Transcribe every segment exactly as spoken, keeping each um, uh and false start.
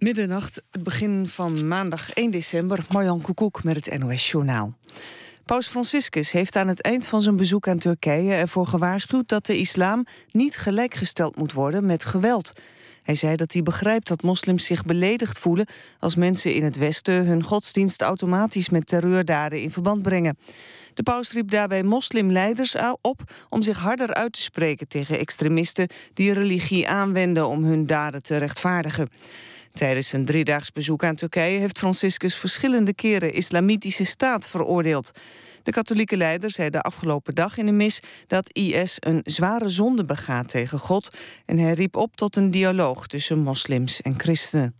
Middernacht, het begin van maandag één december. Marjan Koekoek met het N O S-journaal. Paus Franciscus heeft aan het eind van zijn bezoek aan Turkije ervoor gewaarschuwd dat de islam niet gelijkgesteld moet worden met geweld. Hij zei dat hij begrijpt dat moslims zich beledigd voelen als mensen in het Westen hun godsdienst automatisch met terreurdaden in verband brengen. De paus riep daarbij moslimleiders op om zich harder uit te spreken tegen extremisten die religie aanwenden om hun daden te rechtvaardigen. Tijdens zijn driedaags bezoek aan Turkije heeft Franciscus verschillende keren islamitische staat veroordeeld. De katholieke leider zei de afgelopen dag in een mis dat I S een zware zonde begaat tegen God en hij riep op tot een dialoog tussen moslims en christenen.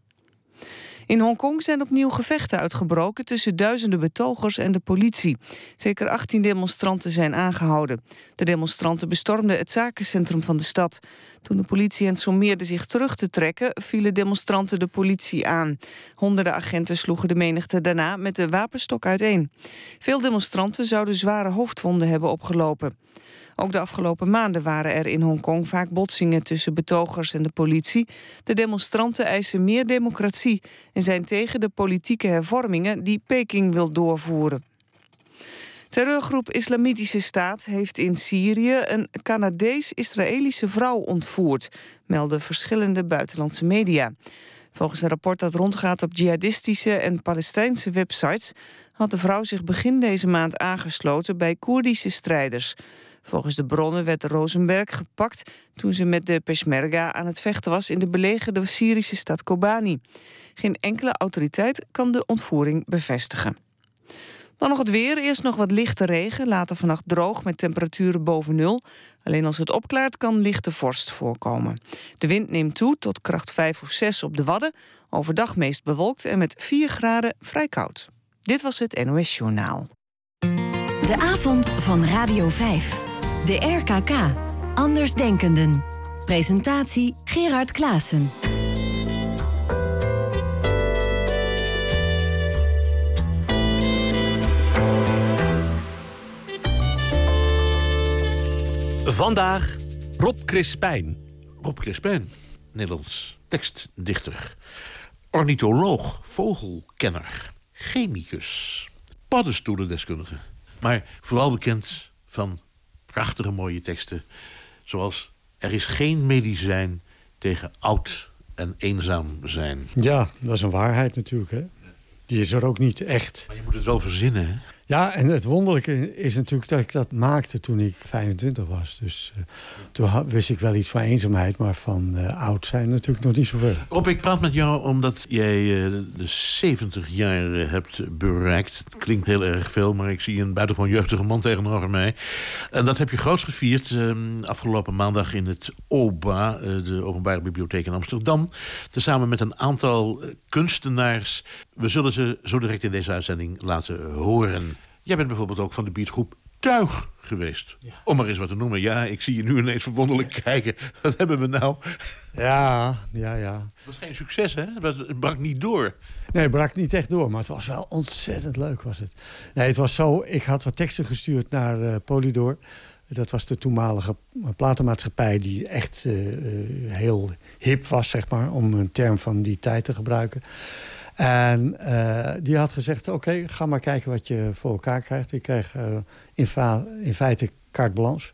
In Hongkong zijn opnieuw gevechten uitgebroken tussen duizenden betogers en de politie. Zeker achttien demonstranten zijn aangehouden. De demonstranten bestormden het zakencentrum van de stad. Toen de politie hen sommeerde zich terug te trekken, vielen demonstranten de politie aan. Honderden agenten sloegen de menigte daarna met de wapenstok uiteen. Veel demonstranten zouden zware hoofdwonden hebben opgelopen. Ook de afgelopen maanden waren er in Hongkong vaak botsingen tussen betogers en de politie. De demonstranten eisen meer democratie en zijn tegen de politieke hervormingen die Peking wil doorvoeren. Terreurgroep Islamitische Staat heeft in Syrië een Canadees-Israëlische vrouw ontvoerd, melden verschillende buitenlandse media. Volgens een rapport dat rondgaat op jihadistische en Palestijnse websites had de vrouw zich begin deze maand aangesloten bij Koerdische strijders. Volgens de bronnen werd Rosenberg gepakt toen ze met de Peshmerga aan het vechten was in de belegerde Syrische stad Kobani. Geen enkele autoriteit kan de ontvoering bevestigen. Dan nog het weer. Eerst nog wat lichte regen, later vannacht droog met temperaturen boven nul. Alleen als het opklaart kan lichte vorst voorkomen. De wind neemt toe tot kracht vijf of zes op de Wadden. Overdag meest bewolkt en met vier graden vrij koud. Dit was het N O S-journaal. De avond van Radio vijf. De R K K. Andersdenkenden. Presentatie Gerard Klaassen. Vandaag Rob Crispijn. Rob Crispijn, Nederlands tekstdichter. Ornitholoog, vogelkenner, chemicus, paddenstoelendeskundige. Maar vooral bekend van prachtige mooie teksten. Zoals Er is geen medicijn tegen oud en eenzaam zijn. Ja, dat is een waarheid natuurlijk, hè. Die is er ook niet echt. Maar je moet het wel verzinnen, hè? Ja, en het wonderlijke is natuurlijk dat ik dat maakte toen ik vijfentwintig was. Dus uh, toen ha- wist ik wel iets van eenzaamheid, maar van uh, oud zijn natuurlijk nog niet zoveel. Rob, ik praat met jou omdat jij uh, de zeventig jaar uh, hebt bereikt. Het klinkt heel erg veel, maar ik zie een buitengewoon jeugdige man tegenover mij. En dat heb je groots gevierd uh, afgelopen maandag in het O B A, uh, de Openbare Bibliotheek in Amsterdam. Tezamen met een aantal uh, kunstenaars. We zullen ze zo direct in deze uitzending laten horen. Jij bent bijvoorbeeld ook van de beatgroep Tuig geweest. Ja. Om maar eens wat te noemen. Ja, ik zie je nu ineens verwonderlijk ja. kijken. Wat hebben we nou? Ja, ja, ja. Het was geen succes, hè? Het brak niet door. Nee, het brak niet echt door, maar het was wel ontzettend leuk, was het. Nee, het was zo, ik had wat teksten gestuurd naar uh, Polydor. Dat was de toenmalige platenmaatschappij die echt uh, uh, heel hip was, zeg maar, om een term van die tijd te gebruiken. En uh, die had gezegd, oké, okay, ga maar kijken wat je voor elkaar krijgt. Ik kreeg uh, in, fa- in feite carte blanche.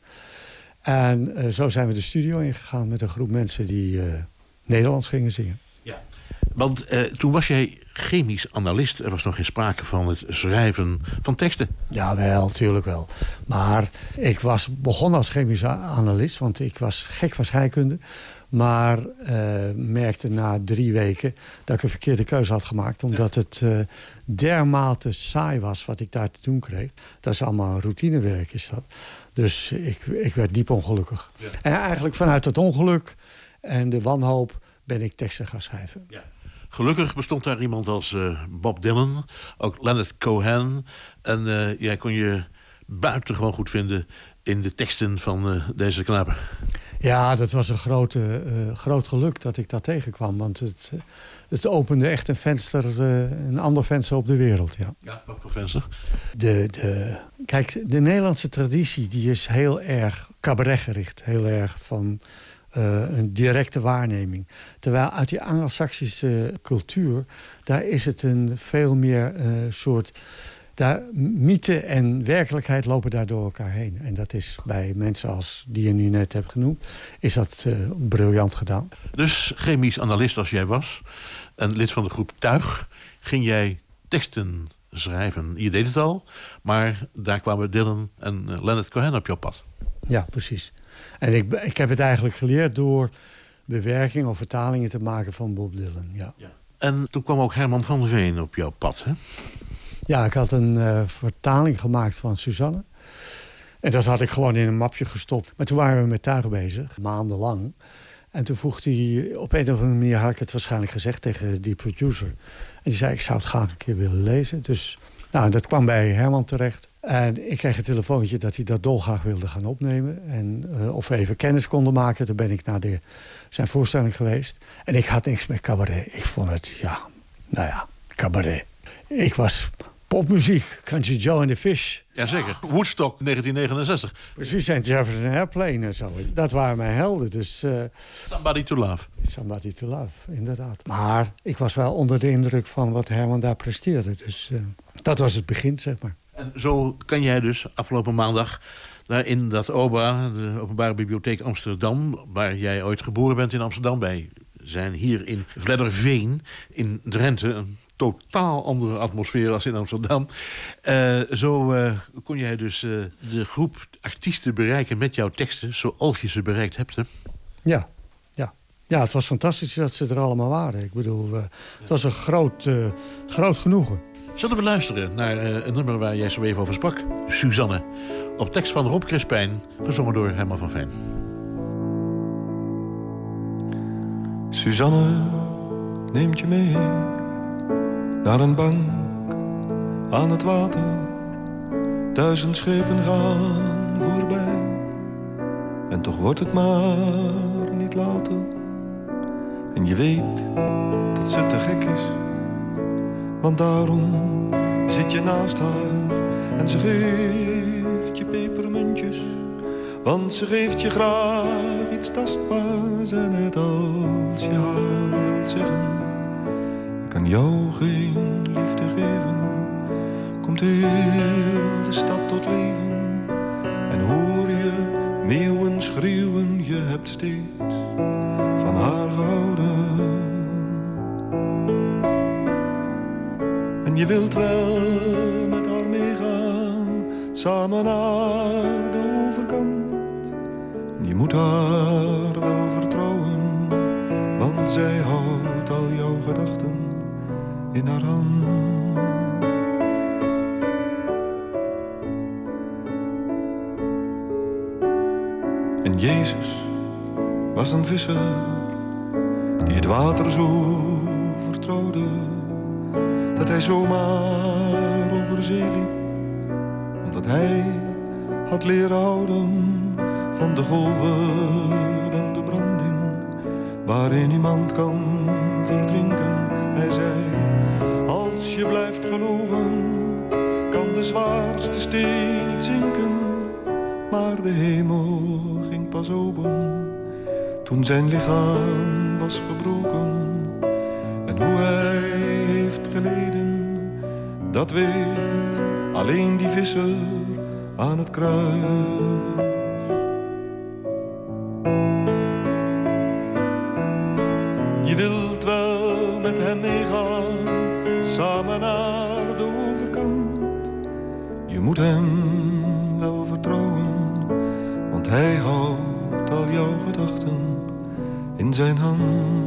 En uh, zo zijn we de studio ingegaan met een groep mensen die uh, Nederlands gingen zingen. Ja, want uh, toen was jij chemisch analist. Er was nog geen sprake van het schrijven van teksten. Jawel, tuurlijk wel. Maar ik was begonnen als chemisch analist, want ik was gek van scheikunde. Maar uh, merkte na drie weken dat ik een verkeerde keuze had gemaakt. Omdat ja. het uh, dermate saai was wat ik daar te doen kreeg. Dat is allemaal routinewerk, is dat. Dus ik, ik werd diep ongelukkig. Ja. En eigenlijk vanuit het ongeluk en de wanhoop ben ik teksten gaan schrijven. Ja. Gelukkig bestond daar iemand als uh, Bob Dylan, ook Leonard Cohen. En uh, jij kon je buitengewoon goed vinden in de teksten van uh, deze knapen. Ja, dat was een grote, uh, groot geluk dat ik dat tegenkwam. Want het, het opende echt een venster, uh, een ander venster op de wereld. Ja, ja, wat voor venster? De, de, kijk, de Nederlandse traditie die is heel erg cabaretgericht. Heel erg van uh, een directe waarneming. Terwijl uit die Anglo-Saxische cultuur, daar is het een veel meer uh, soort... Daar, mythe en werkelijkheid lopen daar door elkaar heen. En dat is bij mensen als die je nu net hebt genoemd, is dat uh, briljant gedaan. Dus chemisch analist als jij was, en lid van de groep Tuig, ging jij teksten schrijven. Je deed het al, maar daar kwamen Dylan en Leonard Cohen op jouw pad. Ja, precies. En ik, ik heb het eigenlijk geleerd door bewerking of vertalingen te maken van Bob Dylan. Ja. Ja. En toen kwam ook Herman van Veen op jouw pad, hè? Ja, ik had een uh, vertaling gemaakt van Suzanne. En dat had ik gewoon in een mapje gestopt. Maar toen waren we met Tuig bezig, maandenlang. En toen vroeg hij, op een of andere manier had ik het waarschijnlijk gezegd tegen die producer. En die zei, ik zou het graag een keer willen lezen. Dus nou, dat kwam bij Herman terecht. En ik kreeg een telefoontje dat hij dat dolgraag wilde gaan opnemen. En uh, of we even kennis konden maken. Toen ben ik naar de, zijn voorstelling geweest. En ik had niks met cabaret. Ik vond het, ja, nou ja, cabaret. Ik was popmuziek, Country Joe and the Fish. Jazeker, Woodstock negentien negenenzestig. Precies, en Jefferson Airplane en zo. Dat waren mijn helden. Dus, uh, Somebody to Love. Somebody to Love, inderdaad. Maar ik was wel onder de indruk van wat Herman daar presteerde. Dus uh, dat was het begin, zeg maar. En zo kan jij dus afgelopen maandag daar in dat O B A, de Openbare Bibliotheek Amsterdam, waar jij ooit geboren bent in Amsterdam, wij zijn hier in Vledderveen in Drenthe, een totaal andere atmosfeer als in Amsterdam. Uh, zo uh, kon jij dus uh, de groep artiesten bereiken met jouw teksten, zoals je ze bereikt hebt, hè? Ja, ja. Ja, het was fantastisch dat ze er allemaal waren. Ik bedoel, uh, het was een groot, uh, groot genoegen. Zullen we luisteren naar uh, een nummer waar jij zo even over sprak? Suzanne, op tekst van Rob Crispijn, gezongen door Herman van Veen. Suzanne neemt je mee naar een bank aan het water. Duizend schepen gaan voorbij en toch wordt het maar niet later. En je weet dat ze te gek is, want daarom zit je naast haar en ze geeft je pepermuntjes, want ze geeft je graag iets tastbaars. En net als je haar wilt zeggen, ik kan jou geen liefde geven, komt heel de stad tot leven en hoor je meeuwen schreeuwen, je hebt steeds van haar gehouden. En je wilt wel met haar meegaan, samen naar de overkant. En je moet haar wel vertrouwen, want zij houdt al jouw gedachten in haar hand. En Jezus was een visser die het water zo vertrouwde, dat hij zomaar over zee liep, omdat hij had leren houden van de golven en de branding, waarin iemand kan verdrinken. Hij zei, als je blijft geloven, kan de zwaarste steen niet zinken. Maar de hemel ging pas open toen zijn lichaam was gebroken. En hoe hij heeft geleden, dat weet alleen die visser aan het kruis. Je wilt wel met hem meegaan, samen naar de overkant. Je moet hem wel vertrouwen, want hij houdt al jouw gedachten in zijn hand.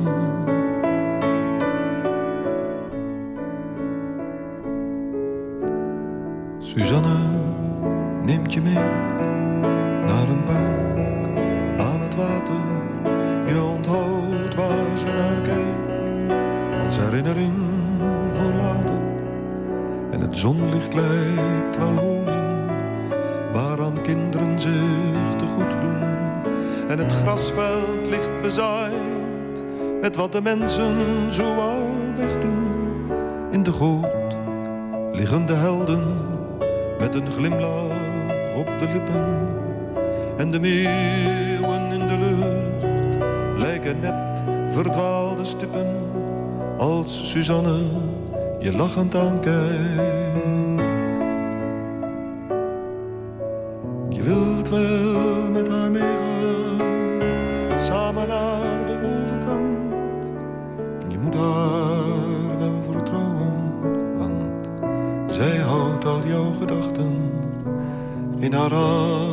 Suzanne neemt je mee naar een bank aan het water. Je onthoudt waar ze naar kijkt als herinnering voor later. En het zonlicht lijkt wel honing waaraan kinderen zich te goed doen. En het grasveld ligt bezaaid met wat de mensen zoal wegdoen. In de goot liggen de helden met een glimlach op de lippen. En de meeuwen in de lucht lijken net verdwaalde stippen als Suzanne je lachend aankijkt. Je wilt wel met haar meegaan, samen naar de overkant. Je moet haar wel vertrouwen, want zij houdt al jouw gedachten in haar hand.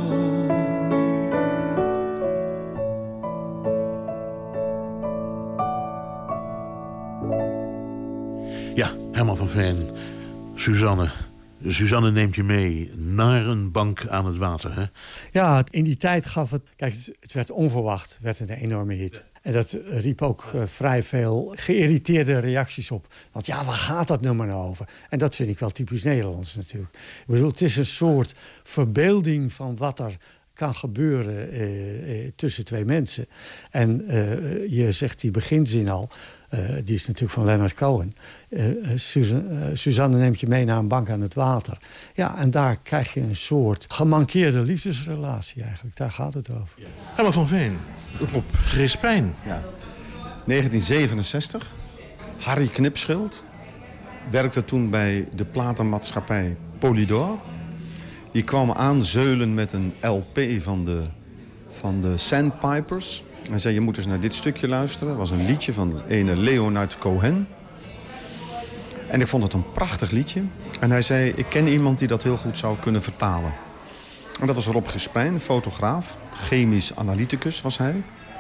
Ja, Herman van Veen, Suzanne. Suzanne neemt je mee naar een bank aan het water, hè? Ja, in die tijd gaf het... Kijk, het, het werd onverwacht, werd een enorme hit. En dat riep ook uh, vrij veel geïrriteerde reacties op. Want ja, waar gaat dat nummer nou over? En dat vind ik wel typisch Nederlands natuurlijk. Ik bedoel, het is een soort verbeelding van wat er kan gebeuren uh, uh, tussen twee mensen. En uh, je zegt die beginzin al... Uh, die is natuurlijk van Leonard Cohen. Uh, Suzanne, uh, Suzanne neemt je mee naar een bank aan het water. Ja, en daar krijg je een soort gemankeerde liefdesrelatie eigenlijk. Daar gaat het over. Ja. Herman van Veen, Rob Crispijn. Ja. negentien zevenenzestig. Harry Knipschild werkte toen bij de platenmaatschappij Polydor. Die kwam aanzeulen met een L P van de, van de Sandpipers. Hij zei, je moet eens naar dit stukje luisteren. Het was een liedje van ene Leonard Cohen. En ik vond het een prachtig liedje. En hij zei, ik ken iemand die dat heel goed zou kunnen vertalen. En dat was Rob Crispijn, fotograaf. Chemisch analyticus was hij.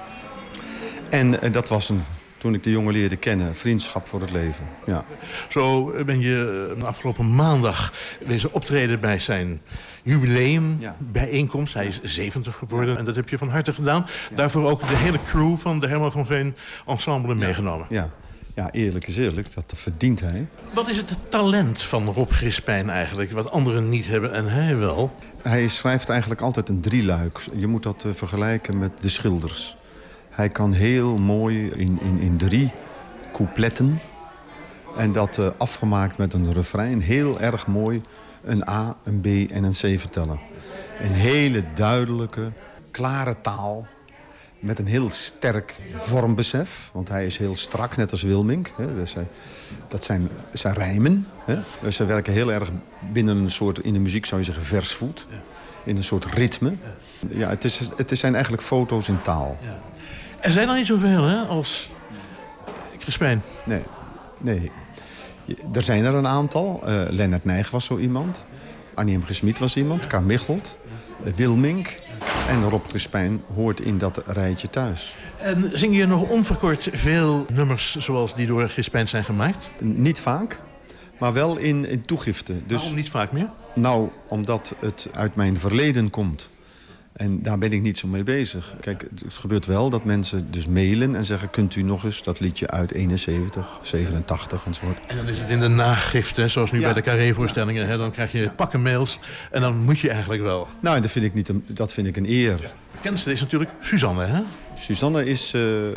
En uh, dat was een, toen ik de jongen leerde kennen, vriendschap voor het leven. Ja. Zo ben je uh, afgelopen maandag wezen optreden bij zijn jubileum ja. bijeenkomst. Hij is zeventig geworden ja. en dat heb je van harte gedaan. Ja. Daarvoor ook de hele crew van de Herman van Veen ensemble ja. meegenomen. Ja. ja, eerlijk is eerlijk, dat verdient hij. Wat is het talent van Rob Crispijn eigenlijk, wat anderen niet hebben en hij wel? Hij schrijft eigenlijk altijd een drieluik. Je moet dat uh, vergelijken met de schilders. Hij kan heel mooi in, in, in drie coupletten. En dat uh, afgemaakt met een refrein. Heel erg mooi een A, een B en een C vertellen. Een hele duidelijke, klare taal. Met een heel sterk vormbesef. Want hij is heel strak, net als Wilmink. Hè. Dus hij, dat zijn, zijn rijmen. Hè. Dus ze werken heel erg binnen een soort, in de muziek zou je zeggen, versvoet. In een soort ritme. Ja, het, is, het zijn eigenlijk foto's in taal. Ja. Er zijn er niet zoveel, hè, als Crispijn. Nee, nee. Er zijn er een aantal. Uh, Lennart Nijg was zo iemand. Annie M. G. Schmid was iemand. K. Michelt. Uh, Wilmink. En Rob Crispijn hoort in dat rijtje thuis. En zing je nog onverkort veel nummers zoals die door Crispijn zijn gemaakt? Niet vaak, maar wel in, in toegifte. Dus, waarom niet vaak meer? Nou, omdat het uit mijn verleden komt. En daar ben ik niet zo mee bezig. Kijk, het gebeurt wel dat mensen dus mailen en zeggen... kunt u nog eens dat liedje uit eenenzeventig, zevenentachtig enzovoort. En dan is het in de nagifte, zoals nu ja. bij de Carré-voorstellingen. Ja. Dan krijg je ja. pakken mails en dan moet je eigenlijk wel. Nou, dat vind ik, niet een, dat vind ik een eer. Ja. De bekendste is natuurlijk Suzanne, hè? Suzanne is... Uh, uh,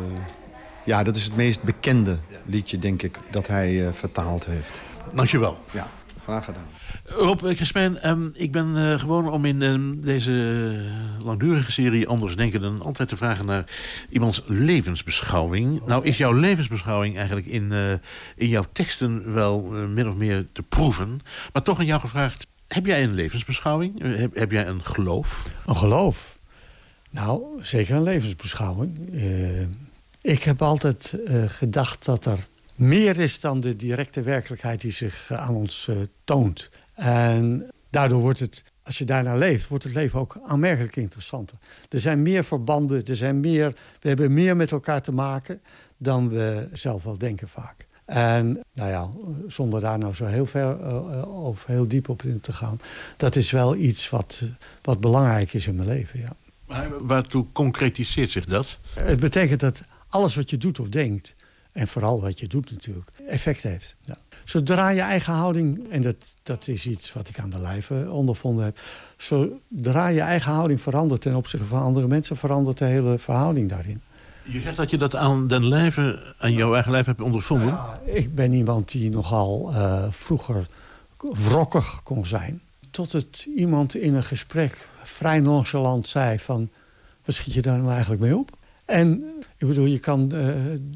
ja, dat is het meest bekende liedje, denk ik, dat hij uh, vertaald heeft. Dank je wel. Ja, graag gedaan. Rob Crispijn, um, ik ben uh, gewoon om in um, deze langdurige serie Anders Denkenden altijd te vragen naar iemands levensbeschouwing. Nou is jouw levensbeschouwing eigenlijk in, uh, in jouw teksten wel uh, min of meer te proeven. Maar toch aan jou gevraagd, heb jij een levensbeschouwing? Uh, heb, heb jij een geloof? Een geloof? Nou, zeker een levensbeschouwing. Uh, ik heb altijd uh, gedacht dat er meer is dan de directe werkelijkheid die zich uh, aan ons uh, toont. En daardoor wordt het, als je daarnaar leeft, wordt het leven ook aanmerkelijk interessanter. Er zijn meer verbanden, er zijn meer, we hebben meer met elkaar te maken dan we zelf wel denken vaak. En nou ja, zonder daar nou zo heel ver uh, of heel diep op in te gaan, dat is wel iets wat, wat belangrijk is in mijn leven, ja. Maar waartoe concretiseert zich dat? Het betekent dat alles wat je doet of denkt, en vooral wat je doet natuurlijk, effect heeft. Ja. Zodra je eigen houding, en dat, dat is iets wat ik aan de lijve ondervonden heb, zodra je eigen houding verandert ten opzichte van andere mensen, verandert de hele verhouding daarin. Je zegt dat je dat aan den lijve, aan jouw eigen lijf hebt ondervonden? Ja, ik ben iemand die nogal uh, vroeger wrokkig kon zijn. Tot het iemand in een gesprek vrij nonchalant zei van, wat schiet je daar nou eigenlijk mee op? En ik bedoel, je kan uh,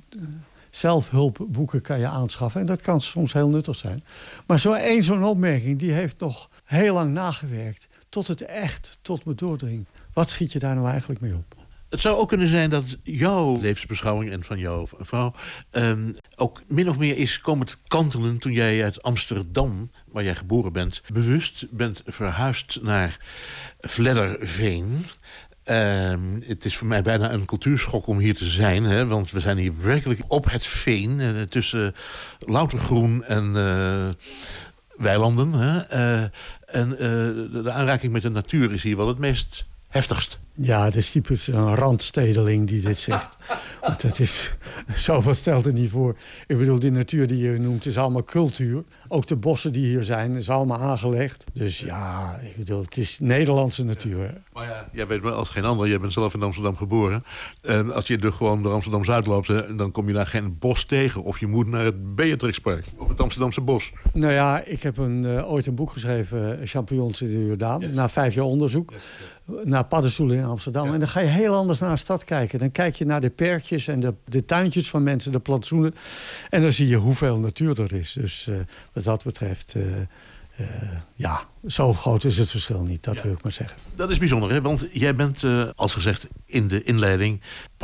zelfhulpboeken kan je aanschaffen. En dat kan soms heel nuttig zijn. Maar zo één zo'n opmerking, die heeft nog heel lang nagewerkt. Tot het echt tot me doordringt. Wat schiet je daar nou eigenlijk mee op? Het zou ook kunnen zijn dat jouw levensbeschouwing en van jouw vrouw um, ook min of meer is komen te kantelen toen jij uit Amsterdam, waar jij geboren bent, bewust bent verhuisd naar Vledderveen. Uh, het is voor mij bijna een cultuurschok om hier te zijn. Hè, want we zijn hier werkelijk op het veen. Uh, tussen louter groen en uh, weilanden. Hè. Uh, en uh, de, de aanraking met de natuur is hier wel het meest heftigst. Ja, het is typisch een randstedeling die dit zegt. Want het is, zoveel stelt het niet voor. Ik bedoel, die natuur die je noemt is allemaal cultuur. Ook de bossen die hier zijn, is allemaal aangelegd. Dus ja, ik bedoel, het is Nederlandse natuur. Ja. Maar ja, jij weet wel als geen ander. Jij bent zelf in Amsterdam geboren. En als je er gewoon door Amsterdam-Zuid loopt, hè, dan kom je daar geen bos tegen. Of je moet naar het Beatrixpark of het Amsterdamse bos. Nou ja, ik heb een, uh, ooit een boek geschreven, Champignons in de Jordaan. Yes. Na vijf jaar onderzoek. Yes. Yes. Naar paddenstoelen in Amsterdam. Ja. En dan ga je heel anders naar de stad kijken. Dan kijk je naar de perkjes en de, de tuintjes van mensen, de plantsoenen. En dan zie je hoeveel natuur er is. Dus uh, wat dat betreft, uh, uh, ja, zo groot is het verschil niet. Dat ja. wil ik maar zeggen. Dat is bijzonder, hè? Want jij bent, uh, als gezegd in de inleiding,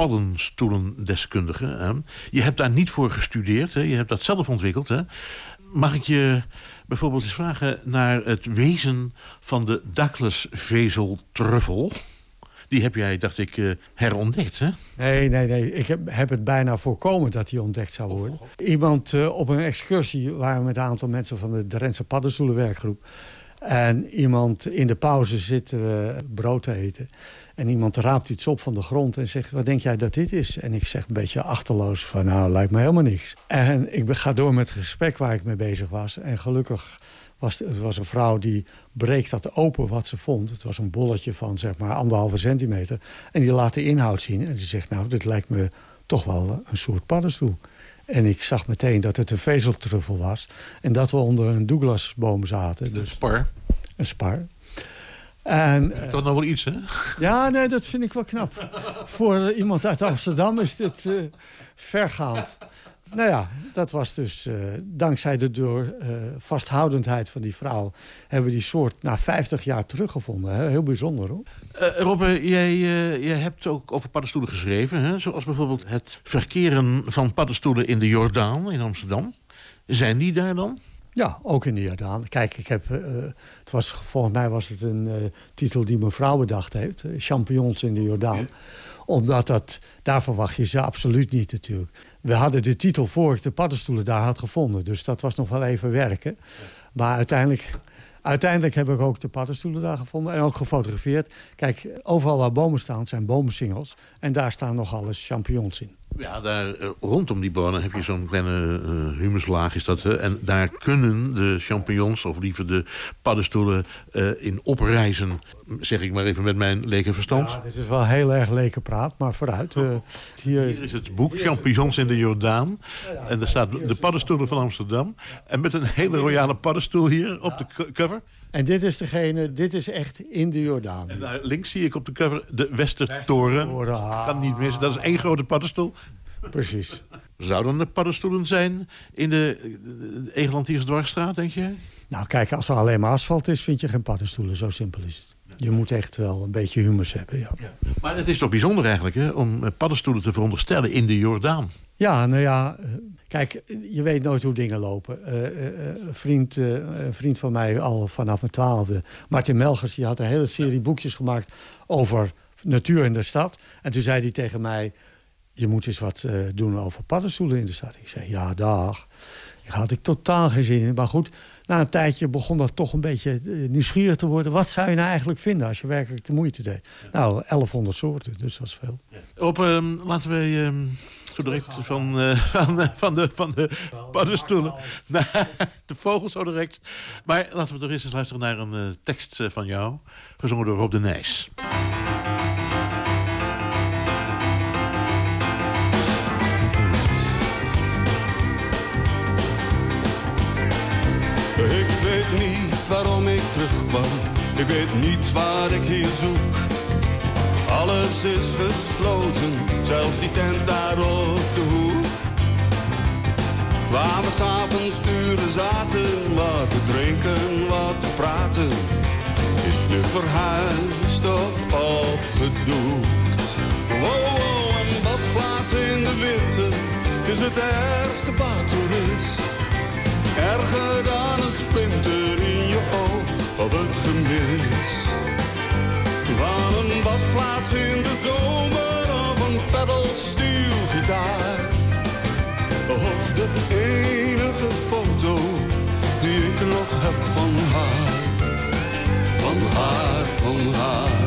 paddenstoelendeskundige. Hè? Je hebt daar niet voor gestudeerd. Hè? Je hebt dat zelf ontwikkeld. Hè? Mag ik je bijvoorbeeld eens vragen naar het wezen van de Douglas-vezeltruffel? Die heb jij, dacht ik, uh, herontdekt, hè? Nee, nee, nee. Ik heb, heb het bijna voorkomen dat die ontdekt zou worden. Oh, Iemand uh, op een excursie waren we met een aantal mensen van de Drentse paddenstoelenwerkgroep. En iemand in de pauze zit uh, brood te eten. En iemand raapt iets op van de grond en zegt, wat denk jij dat dit is? En ik zeg een beetje achterloos van, nou, lijkt me helemaal niks. En ik ga door met het gesprek waar ik mee bezig was. En gelukkig was het was een vrouw die breekt dat open wat ze vond. Het was een bolletje van, zeg maar, anderhalve centimeter. En die laat de inhoud zien. En die zegt, nou, dit lijkt me toch wel een soort paddenstoel. En ik zag meteen dat het een vezeltruffel was. En dat we onder een Douglasboom zaten. Dus, een spar. Een spar. En, uh, toch nog wel iets, hè? Ja, nee, dat vind ik wel knap. Voor uh, iemand uit Amsterdam is dit uh, vergaand. Nou ja, dat was dus uh, dankzij de door uh, vasthoudendheid van die vrouw hebben we die soort na vijftig jaar teruggevonden. Hè? Heel bijzonder, hoor. Uh, Robbe, jij, uh, jij hebt ook over paddenstoelen geschreven. Hè? Zoals bijvoorbeeld het verkeren van paddenstoelen in de Jordaan in Amsterdam. Zijn die daar dan? Ja, ook in de Jordaan. Kijk, ik heb, uh, het was, volgens mij was het een uh, titel die mijn vrouw bedacht heeft. Uh, Champignons in de Jordaan. Ja. Omdat dat, daar verwacht je ze absoluut niet natuurlijk. We hadden de titel voor ik de paddenstoelen daar had gevonden. Dus dat was nog wel even werken. Ja. Maar uiteindelijk, uiteindelijk heb ik ook de paddenstoelen daar gevonden. En ook gefotografeerd. Kijk, overal waar bomen staan zijn boomsingels. En daar staan nog alles champignons in. Ja, daar rondom die bomen heb je zo'n kleine uh, humuslaag is dat. Hè? En daar kunnen de champignons, of liever de paddenstoelen, uh, in oprijzen. Zeg ik maar even met mijn leke verstand. Ja, dit is wel heel erg leke praat, maar vooruit. Uh, hier, hier is het boek Champignons in de Jordaan. Ja, ja, en daar staat de paddenstoelen van Amsterdam. En met een hele royale paddenstoel hier op de cover. En dit is degene, dit is echt in de Jordaan. En daar links zie ik op de cover de Westertoren. Westertoren ah. Kan niet missen, dat is één grote paddenstoel. Precies. Zouden er paddenstoelen zijn in de Egelantiersdwarsstraat, denk je? Nou kijk, als er alleen maar asfalt is, vind je geen paddenstoelen. Zo simpel is het. Je moet echt wel een beetje humus hebben, ja. Ja. Maar het is toch bijzonder eigenlijk, hè, om paddenstoelen te veronderstellen in de Jordaan? Ja, nou ja, kijk, je weet nooit hoe dingen lopen. Uh, uh, een, vriend, uh, een vriend van mij, al vanaf mijn twaalfde, Martin Melgers, die had een hele serie boekjes gemaakt over natuur in de stad. En toen zei hij tegen mij, je moet eens wat uh, doen over paddenstoelen in de stad. Ik zei, ja, dag. Daar had ik totaal geen zin in. Maar goed, na een tijdje begon dat toch een beetje uh, nieuwsgierig te worden. Wat zou je nou eigenlijk vinden als je werkelijk de moeite deed? Ja. Nou, elfhonderd soorten, dus dat is veel. Ja. Op, um, laten we um, zo direct van, uh, van, uh, van de, van de paddenstoelen naar de vogels zo direct. Maar laten we toch eerst eens luisteren naar een uh, tekst uh, van jou, gezongen door Rob de Nijs. Ik weet niet waarom ik terugkwam, ik weet niet waar ik hier zoek. Alles is gesloten, zelfs die tent daar op de hoek. Waar we s'avonds uren zaten, wat te drinken, wat te praten, is nu verhuisd of opgedoekt. Wow, wow, een badplaats in de winter is het ergste wat er is. Erger dan een splinter in je oog of het gemis. Van een badplaats in de zomer of een pedalsteelgitaar. Of de enige foto die ik nog heb van haar. Van haar, van haar.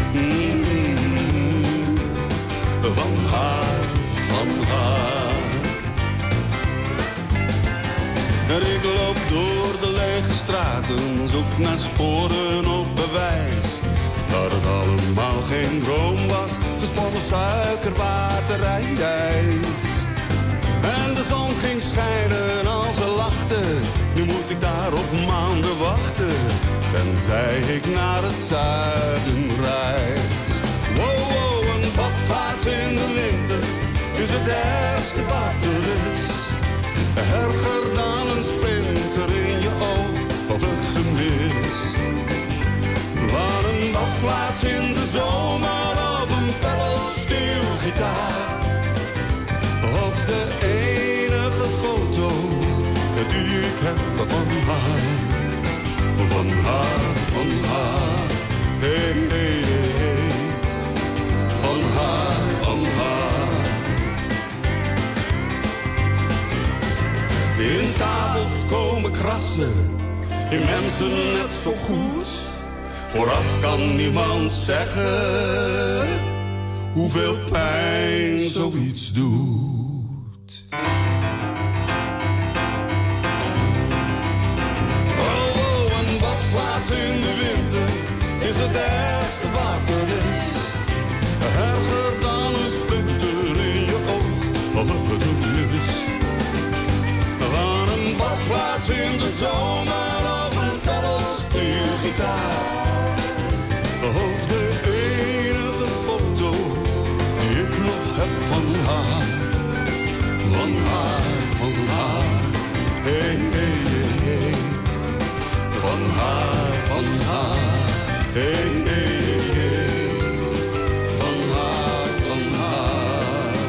Mm-hmm. Van haar, van haar. En ik loop door de lege straten, zoek naar sporen of bewijs dat het allemaal geen droom was, gesponnen suikerwater en ijs. En de zon ging schijnen als ze lachte, nu moet ik daar op maanden wachten, tenzij ik naar het zuiden reis. Wow, wow, een badplaats in de winter is het ergste wat er is. Erger dan een splinter in je oog of het gemis. Van een badplaats in de zomer of een pedalsteelgitaar. Of de enige foto die ik heb van haar. Van haar, van haar. Hey, hey, hey, hey. Van haar, van haar. In tafels komen krassen, in mensen net zo goed. Vooraf kan niemand zeggen hoeveel pijn zoiets doet. Oh, oh, een badplaats in de winter is het ergste wat er is. Erger dan een splinter in je oog of het mis. Van een badplaats in de zomer of een pedalsteelgitaar. Of de enige foto die ik nog heb van haar. Van haar, van haar. Hey, hey, hey, hey. Van haar, van haar. Hey, hey, hey, hey. Van haar, van haar.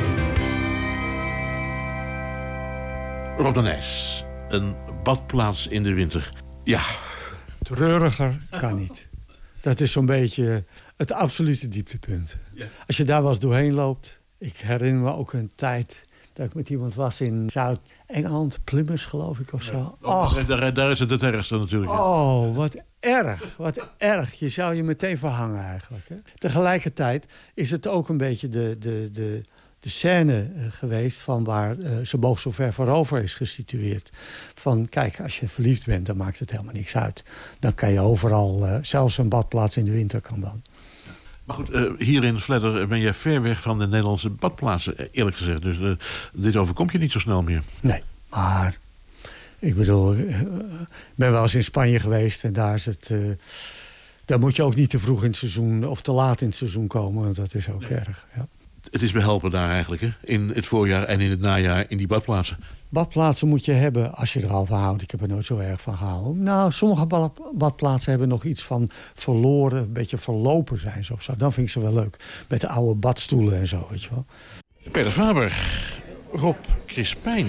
Rob de Nijs, een badplaats in de winter. Ja. Treuriger kan niet. Dat is zo'n beetje het absolute dieptepunt. Ja. Als je daar wel eens doorheen loopt. Ik herinner me ook een tijd dat ik met iemand was in Zuid-Engeland. Plymouth, geloof ik, of zo. Ja. Oh, daar, daar is het het ergste natuurlijk. Oh, wat erg. Wat erg. Je zou je meteen verhangen eigenlijk. Hè? Tegelijkertijd is het ook een beetje de, de, de, de scène geweest van waar uh, Ze boog zo ver voorover is gesitueerd. Van kijk, als je verliefd bent, dan maakt het helemaal niks uit. Dan kan je overal, uh, zelfs een badplaats in de winter kan dan. Maar goed, uh, hier in Vledder ben je ver weg van de Nederlandse badplaatsen, eerlijk gezegd. Dus uh, dit overkomt je niet zo snel meer. Nee, maar ik bedoel, uh, ik ben wel eens in Spanje geweest en daar is het... Uh, daar moet je ook niet te vroeg in het seizoen of te laat in het seizoen komen, want dat is ook nee. erg. Ja. Het is behelpen daar eigenlijk, hè? In het voorjaar en in het najaar in die badplaatsen. Badplaatsen moet je hebben als je er al van houdt. Ik heb er nooit zo erg van gehouden. Nou, sommige badplaatsen hebben nog iets van verloren, een beetje verlopen zijn ze of zo. Dan vind ik ze wel leuk. Met de oude badstoelen en zo, weet je wel. Peter Faber, Rob Crispijn.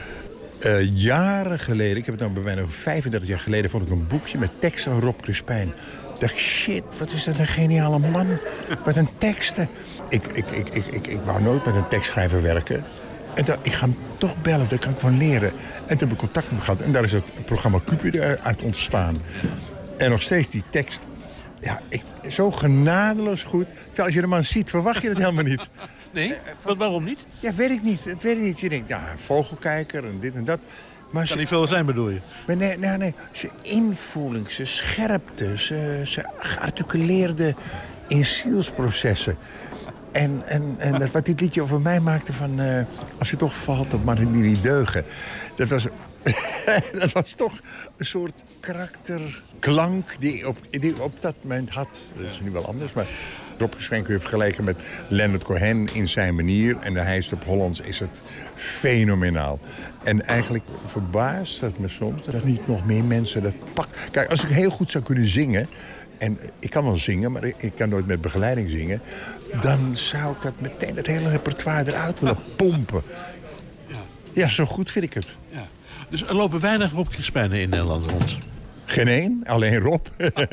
Uh, jaren geleden, ik heb het nou bij mij nog vijfendertig jaar geleden, vond ik een boekje met teksten van Rob Crispijn. Ik dacht, shit, wat is dat een geniale man. Met een teksten. Ik, ik, ik, ik, ik, ik wou nooit met een tekstschrijver werken. En dacht, ik ga hem toch bellen, daar kan ik van leren. En toen heb ik contact met hem gehad. En daar is het programma Cupid uit ontstaan. En nog steeds die tekst. Ja, ik, zo genadeloos goed. Terwijl als je de man ziet, verwacht je het helemaal niet. Nee? Wat, waarom niet? Ja, weet ik niet. Het weet ik niet. Je denkt, ja, vogelkijker en dit en dat. Maar kan niet veel zijn, bedoel je? Maar nee, nee, nee. Zijn invoeling, zijn scherpte, zijn, zijn gearticuleerde inzielsprocessen. En, en, en dat, wat dit liedje over mij maakte van... Uh, als je toch valt op mannen die niet deugen. Dat was, dat was toch een soort karakterklank die op, die op dat moment had. Dat is nu wel anders, maar... Rob Crispijn kun je vergelijken met Leonard Cohen in zijn manier. En hij is op Hollands is het fenomenaal. En eigenlijk verbaast het me soms dat niet nog meer mensen dat pakken. Kijk, als ik heel goed zou kunnen zingen... en ik kan wel zingen, maar ik kan nooit met begeleiding zingen... dan zou ik dat meteen, dat hele repertoire eruit willen pompen. Ja, ja zo goed vind ik het. Ja. Dus er lopen weinig Rob Crispijnen in Nederland rond? Geen één, alleen Rob.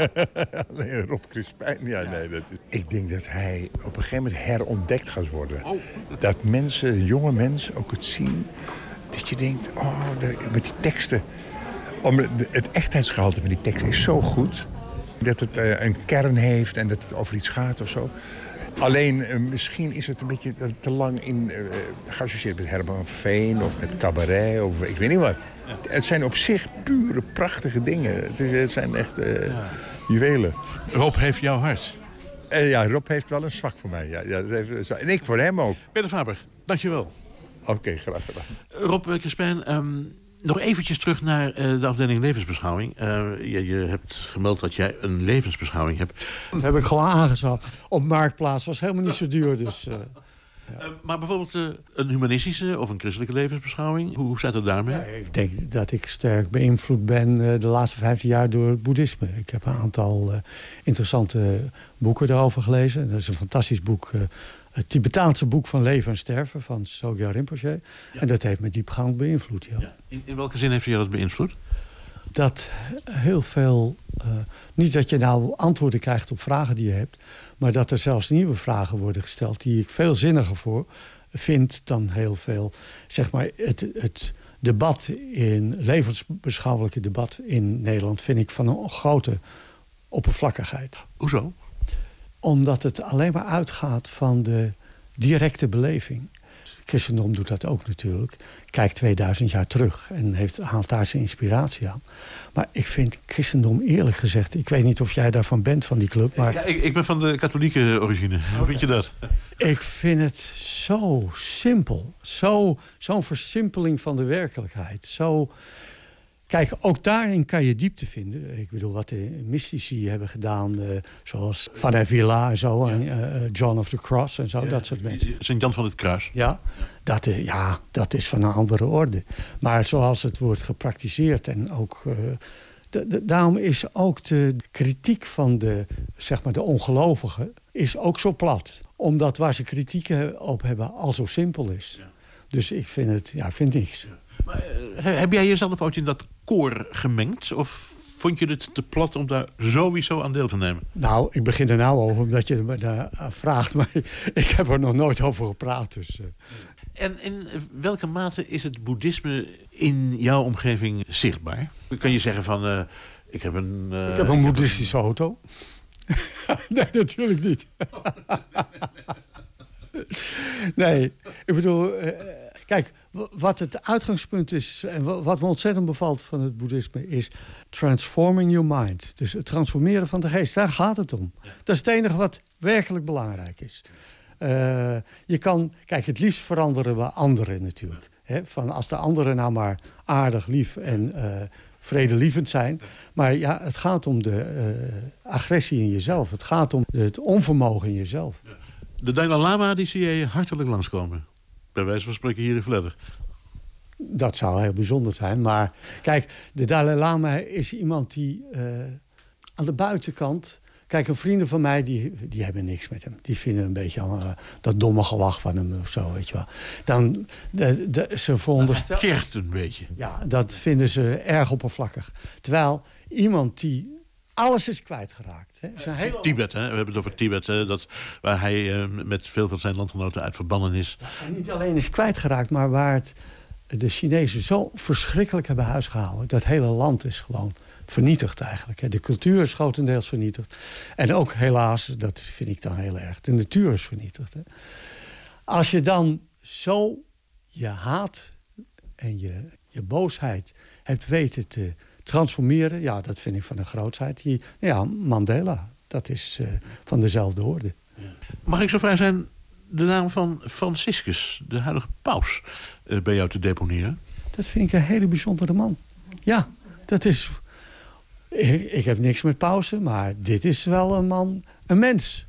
alleen Rob Crispijn. Ja, ja. Nee, dat is... Ik denk dat hij op een gegeven moment herontdekt gaat worden. Oh. Dat mensen, jonge mensen, ook het zien. Dat je denkt, oh, de, met die teksten. Om, de, het echtheidsgehalte van die teksten is zo goed. Dat het uh, een kern heeft en dat het over iets gaat of zo. Alleen, uh, misschien is het een beetje te lang in, uh, geassocieerd met Herman Veen of met cabaret of ik weet niet wat. Ja. Het zijn op zich pure, prachtige dingen. Het, is, het zijn echt uh, ja. juwelen. Rob heeft jouw hart. Uh, ja, Rob heeft wel een zwak voor mij. Ja, ja, dat heeft, en ik voor hem ook. Peter Faber, dankjewel. Oké, okay, graag gedaan. Rob Crispijn, um, nog eventjes terug naar uh, de afdeling levensbeschouwing. Uh, je, je hebt gemeld dat jij een levensbeschouwing hebt. Dat heb ik gewoon aangeschaft. Op Marktplaats was helemaal niet zo duur. Dus, uh, ja. uh, maar bijvoorbeeld uh, een humanistische of een christelijke levensbeschouwing. Hoe, hoe staat het daarmee? Ja, ik denk dat ik sterk beïnvloed ben uh, de laatste vijftien jaar door het boeddhisme. Ik heb een aantal uh, interessante boeken daarover gelezen. Dat is een fantastisch boek... Uh, Het Tibetaanse boek van leven en sterven van Sogyal Rinpoche. Ja. En dat heeft me diepgaand beïnvloed. Ja. Ja. In, in welke zin heeft je dat beïnvloed? Dat heel veel... Uh, niet dat je nou antwoorden krijgt op vragen die je hebt... maar dat er zelfs nieuwe vragen worden gesteld... die ik veel zinniger voor vind dan heel veel... zeg maar het, het debat in... levensbeschouwelijke debat in Nederland... vind ik van een grote oppervlakkigheid. Hoezo? Omdat het alleen maar uitgaat van de directe beleving. Christendom doet dat ook natuurlijk. Kijkt tweeduizend jaar terug en heeft, haalt daar zijn inspiratie aan. Maar ik vind christendom eerlijk gezegd... ik weet niet of jij daarvan bent, van die club. Maar... Ja, ik, ik ben van de katholieke origine. Hoe okay. vind je dat? Ik vind het zo simpel. Zo, zo'n versimpeling van de werkelijkheid. Zo... Kijk, ook daarin kan je diepte vinden. Ik bedoel, wat de mystici hebben gedaan... Uh, zoals Van Avila en zo, ja. en uh, John of the Cross en zo, ja, dat soort mensen. Sint-Jan van het Kruis. Ja, dat is, ja, dat is van een andere orde. Maar zoals het wordt gepraktiseerd en ook... Uh, de, de, daarom is ook de kritiek van de, zeg maar de ongelovigen... is ook zo plat. Omdat waar ze kritiek op hebben al zo simpel is. Ja. Dus ik vind het, ja, vind niks. Ja. Maar, uh, heb jij jezelf ooit in dat koor gemengd? Of vond je het te plat om daar sowieso aan deel te nemen? Nou, ik begin er nou over omdat je me daar vraagt. Maar ik heb er nog nooit over gepraat. Dus, uh. En in welke mate is het boeddhisme in jouw omgeving zichtbaar? Kan je zeggen van... Uh, ik heb een... Uh, ik heb een boeddhistische auto. Nee, natuurlijk niet. Nee, ik bedoel... Uh, kijk... Wat het uitgangspunt is en wat me ontzettend bevalt van het boeddhisme... is transforming your mind. Dus het transformeren van de geest, daar gaat het om. Ja. Dat is het enige wat werkelijk belangrijk is. Uh, je kan, kijk, het liefst veranderen we anderen natuurlijk. Hè? Van als de anderen nou maar aardig, lief en uh, vredelievend zijn. Maar ja, het gaat om de uh, agressie in jezelf. Het gaat om het onvermogen in jezelf. De Dalai Lama, die zie je hartelijk langskomen. Bij wijze van spreken hier in Vledder. Dat zou heel bijzonder zijn. Maar kijk, de Dalai Lama is iemand die uh, aan de buitenkant... Kijk, een vrienden van mij, die, die hebben niks met hem. Die vinden een beetje uh, dat domme gelach van hem of zo, weet je wel. Dan, de, de, ze veronderstellen... Dat kerkt een beetje. Ja, dat vinden ze erg oppervlakkig. Terwijl iemand die... alles is kwijtgeraakt. Hè. Is een hele... Tibet, hè? We hebben het over Tibet, hè? Dat, waar hij uh, met veel van zijn landgenoten uit verbannen is. Ja, en niet alleen is kwijtgeraakt, maar waar het de Chinezen zo verschrikkelijk hebben huisgehouden. Dat hele land is gewoon vernietigd eigenlijk. Hè. De cultuur is grotendeels vernietigd. En ook helaas, dat vind ik dan heel erg, de natuur is vernietigd. Hè. Als je dan zo je haat en je, je boosheid hebt weten te... transformeren, ja, dat vind ik van een grootheid. Die, ja, Mandela, dat is uh, van dezelfde orde. Ja. Mag ik zo vrij zijn de naam van Franciscus, de huidige paus, uh, bij jou te deponeren? Dat vind ik een hele bijzondere man. Ja, dat is... Ik, ik heb niks met pausen, maar dit is wel een man, een mens.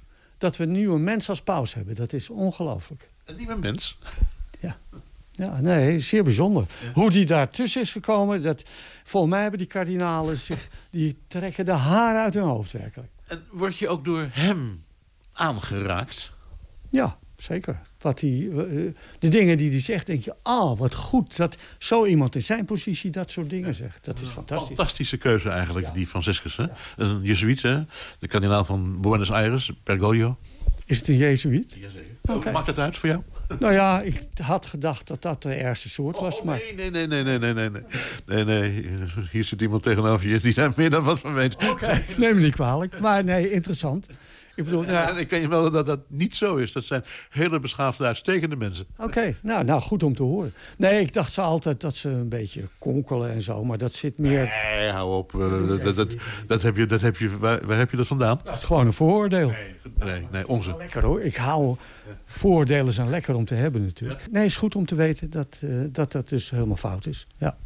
dat we een nieuwe mens als paus hebben. Dat is ongelooflijk. Een nieuwe mens? Ja. Ja, nee, zeer bijzonder. Ja. Hoe die daartussen is gekomen, dat, volgens mij hebben die kardinalen zich, die trekken de haren uit hun hoofd werkelijk. En word je ook door hem aangeraakt? Ja, zeker. Wat die, de dingen die hij zegt, denk je, ah, oh, wat goed dat zo iemand in zijn positie dat soort dingen zegt. Dat is fantastisch. Fantastische keuze eigenlijk, ja. Die Franciscus. Hè? Ja. Een jezuïet, hè? De kardinaal van Buenos Aires, Bergoglio. Is het een jezuïet? Jazeker. Okay. Maakt het uit voor jou? Nou ja, ik had gedacht dat dat de eerste soort was. Oh, maar... nee, nee, nee, nee, nee, nee, nee, nee, nee. Hier zit iemand tegenover je die daar meer dan wat van weet. Oké, okay. Neem me niet kwalijk. Maar nee, interessant. Ik bedoel, ja. En ik kan je melden dat dat niet zo is. Dat zijn hele beschaafde, uitstekende mensen. Oké, okay. nou, nou, goed om te horen. Nee, ik dacht ze altijd dat ze een beetje konkelen en zo. Maar dat zit meer... Nee, hou op. Uh, dat, dat, dat, dat heb je, dat heb je, waar, waar heb je dat vandaan? Dat is gewoon een vooroordeel. Nee, nee, nee onzin. Lekker hoor. Ik hou... Vooroordelen zijn lekker om te hebben natuurlijk. Ja. Nee, het is goed om te weten dat, uh, dat dat dus helemaal fout is. Ja.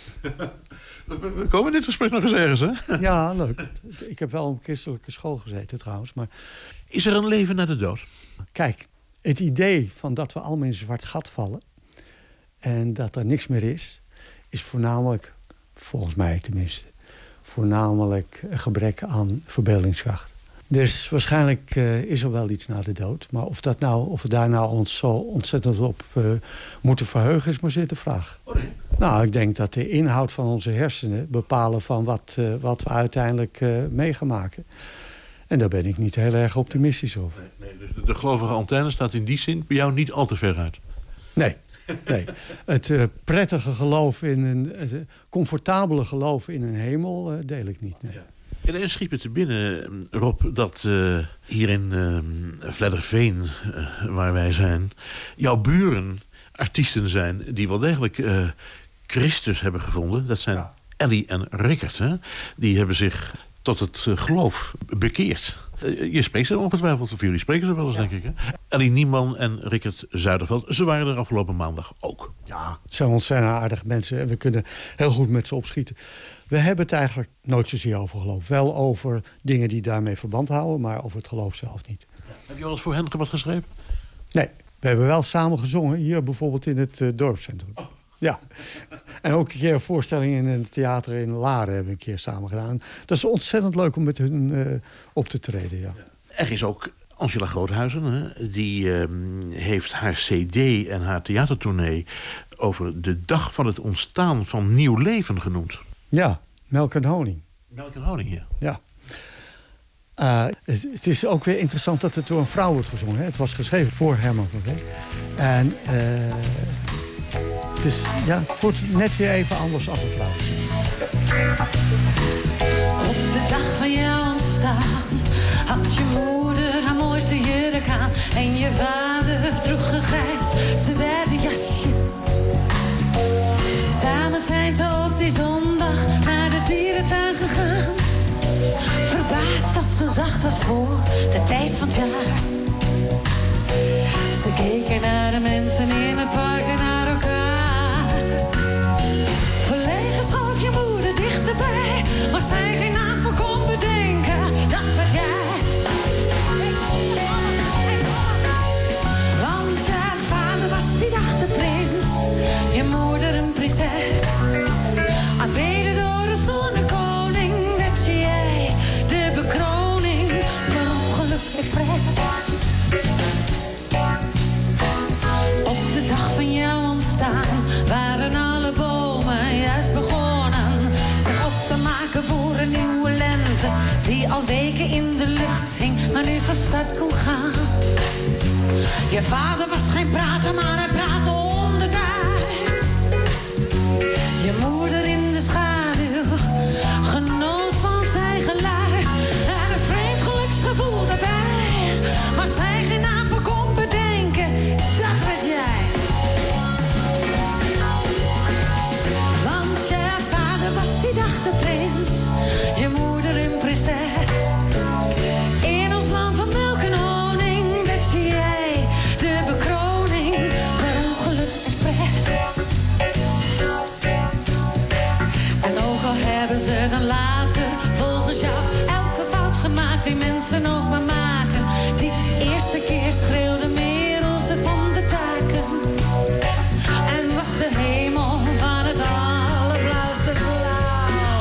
We komen in dit gesprek nog eens ergens, hè? Ja, leuk. Ik heb wel op een christelijke school gezeten trouwens. Maar... Is er een leven na de dood? Kijk, het idee van dat we allemaal in een zwart gat vallen... en dat er niks meer is... is voornamelijk, volgens mij tenminste... voornamelijk een gebrek aan verbeeldingskracht. Dus waarschijnlijk uh, is er wel iets na de dood. Maar of, dat nou, of we daar nou ons zo ontzettend op uh, moeten verheugen... is maar zeer de vraag. Oh nee. Nou, ik denk dat de inhoud van onze hersenen bepalen van wat, uh, wat we uiteindelijk uh, mee gaan maken. En daar ben ik niet heel erg optimistisch over. Nee, nee, dus de gelovige antenne staat in die zin bij jou niet al te ver uit? Nee. nee. Het uh, prettige geloof in een... Het uh, comfortabele geloof in een hemel uh, deel ik niet. Nee. Ja. Ineens schiet me te binnen, Rob, dat uh, hier in uh, Vledderveen, uh, waar wij zijn... jouw buren artiesten zijn die wel degelijk uh, Christus hebben gevonden. Dat zijn ja. Ellie en Rickert. Hè? Die hebben zich tot het uh, geloof bekeerd. Uh, je spreekt ze ongetwijfeld, of jullie spreken ze wel eens, ja. denk ik. Hè? Ellie Nieman en Rickert Zuiderveld, ze waren er afgelopen maandag ook. Ja, het zijn ontzettend aardige mensen en we kunnen heel goed met ze opschieten. We hebben het eigenlijk nooit zozeer over geloof. Wel over dingen die daarmee verband houden, maar over het geloof zelf niet. Ja. Heb je al eens voor hen wat geschreven? Nee, we hebben wel samen gezongen. Hier bijvoorbeeld in het uh, dorpscentrum. Oh. Ja. En ook een keer een voorstelling in het theater in Laren hebben we een keer samen gedaan. Dat is ontzettend leuk om met hun uh, op te treden, ja. Er is ook Angela Groothuizen, hè? Die uh, heeft haar cd en haar theatertournee over de dag van het ontstaan van nieuw leven genoemd. Ja, Melk en Honing. Melk en Honing, ja. Ja. Uh, het, het is ook weer interessant dat het door een vrouw wordt gezongen. Hè? Het was geschreven voor Herman van Veen. En uh, het, is, ja, het wordt net weer even anders als een vrouw. Op de dag van jouw ontstaan had je moeder haar mooiste jurk aan. En je vader droeg een grijs suède jasje. Samen zijn ze op die zondag naar de dierentuin gegaan. Verbaasd dat zo zacht was voor de tijd van het jaar. Ze keken naar de mensen in het park en naar elkaar. Verlegen schoof je moeder dichterbij, maar zij geen naam voor kon bedenken. Dat werd jij. Want je vader was die dag de prins, je moeder een prinses. Aanbeden door een zonnekoning werd jij de bekroning, per ongeluk expres. Op de dag van jouw ontstaan waren alle bomen juist begonnen zich op te maken voor een nieuwe lente die al weken in de lucht hing, maar nu van start kon gaan. Je vader was geen prater, maar hij praatte onderduit. Je moeder in de schaduw genoot van zijn geluid en een vreemd geluksgevoel daarbij, maar zij geen naam voor kon bedenken. Dat werd jij. Want je vader was die dag de prins, je moeder een prinses. In ons land van melk en honing werd jij de bekroning, per ongeluk expres. En ook al hebben ze dan later volgens jou elke fout gemaakt die mensen ook maar maken, diep schreeuwde merels het van de taken. En was de hemel van het allerblauwste blauw.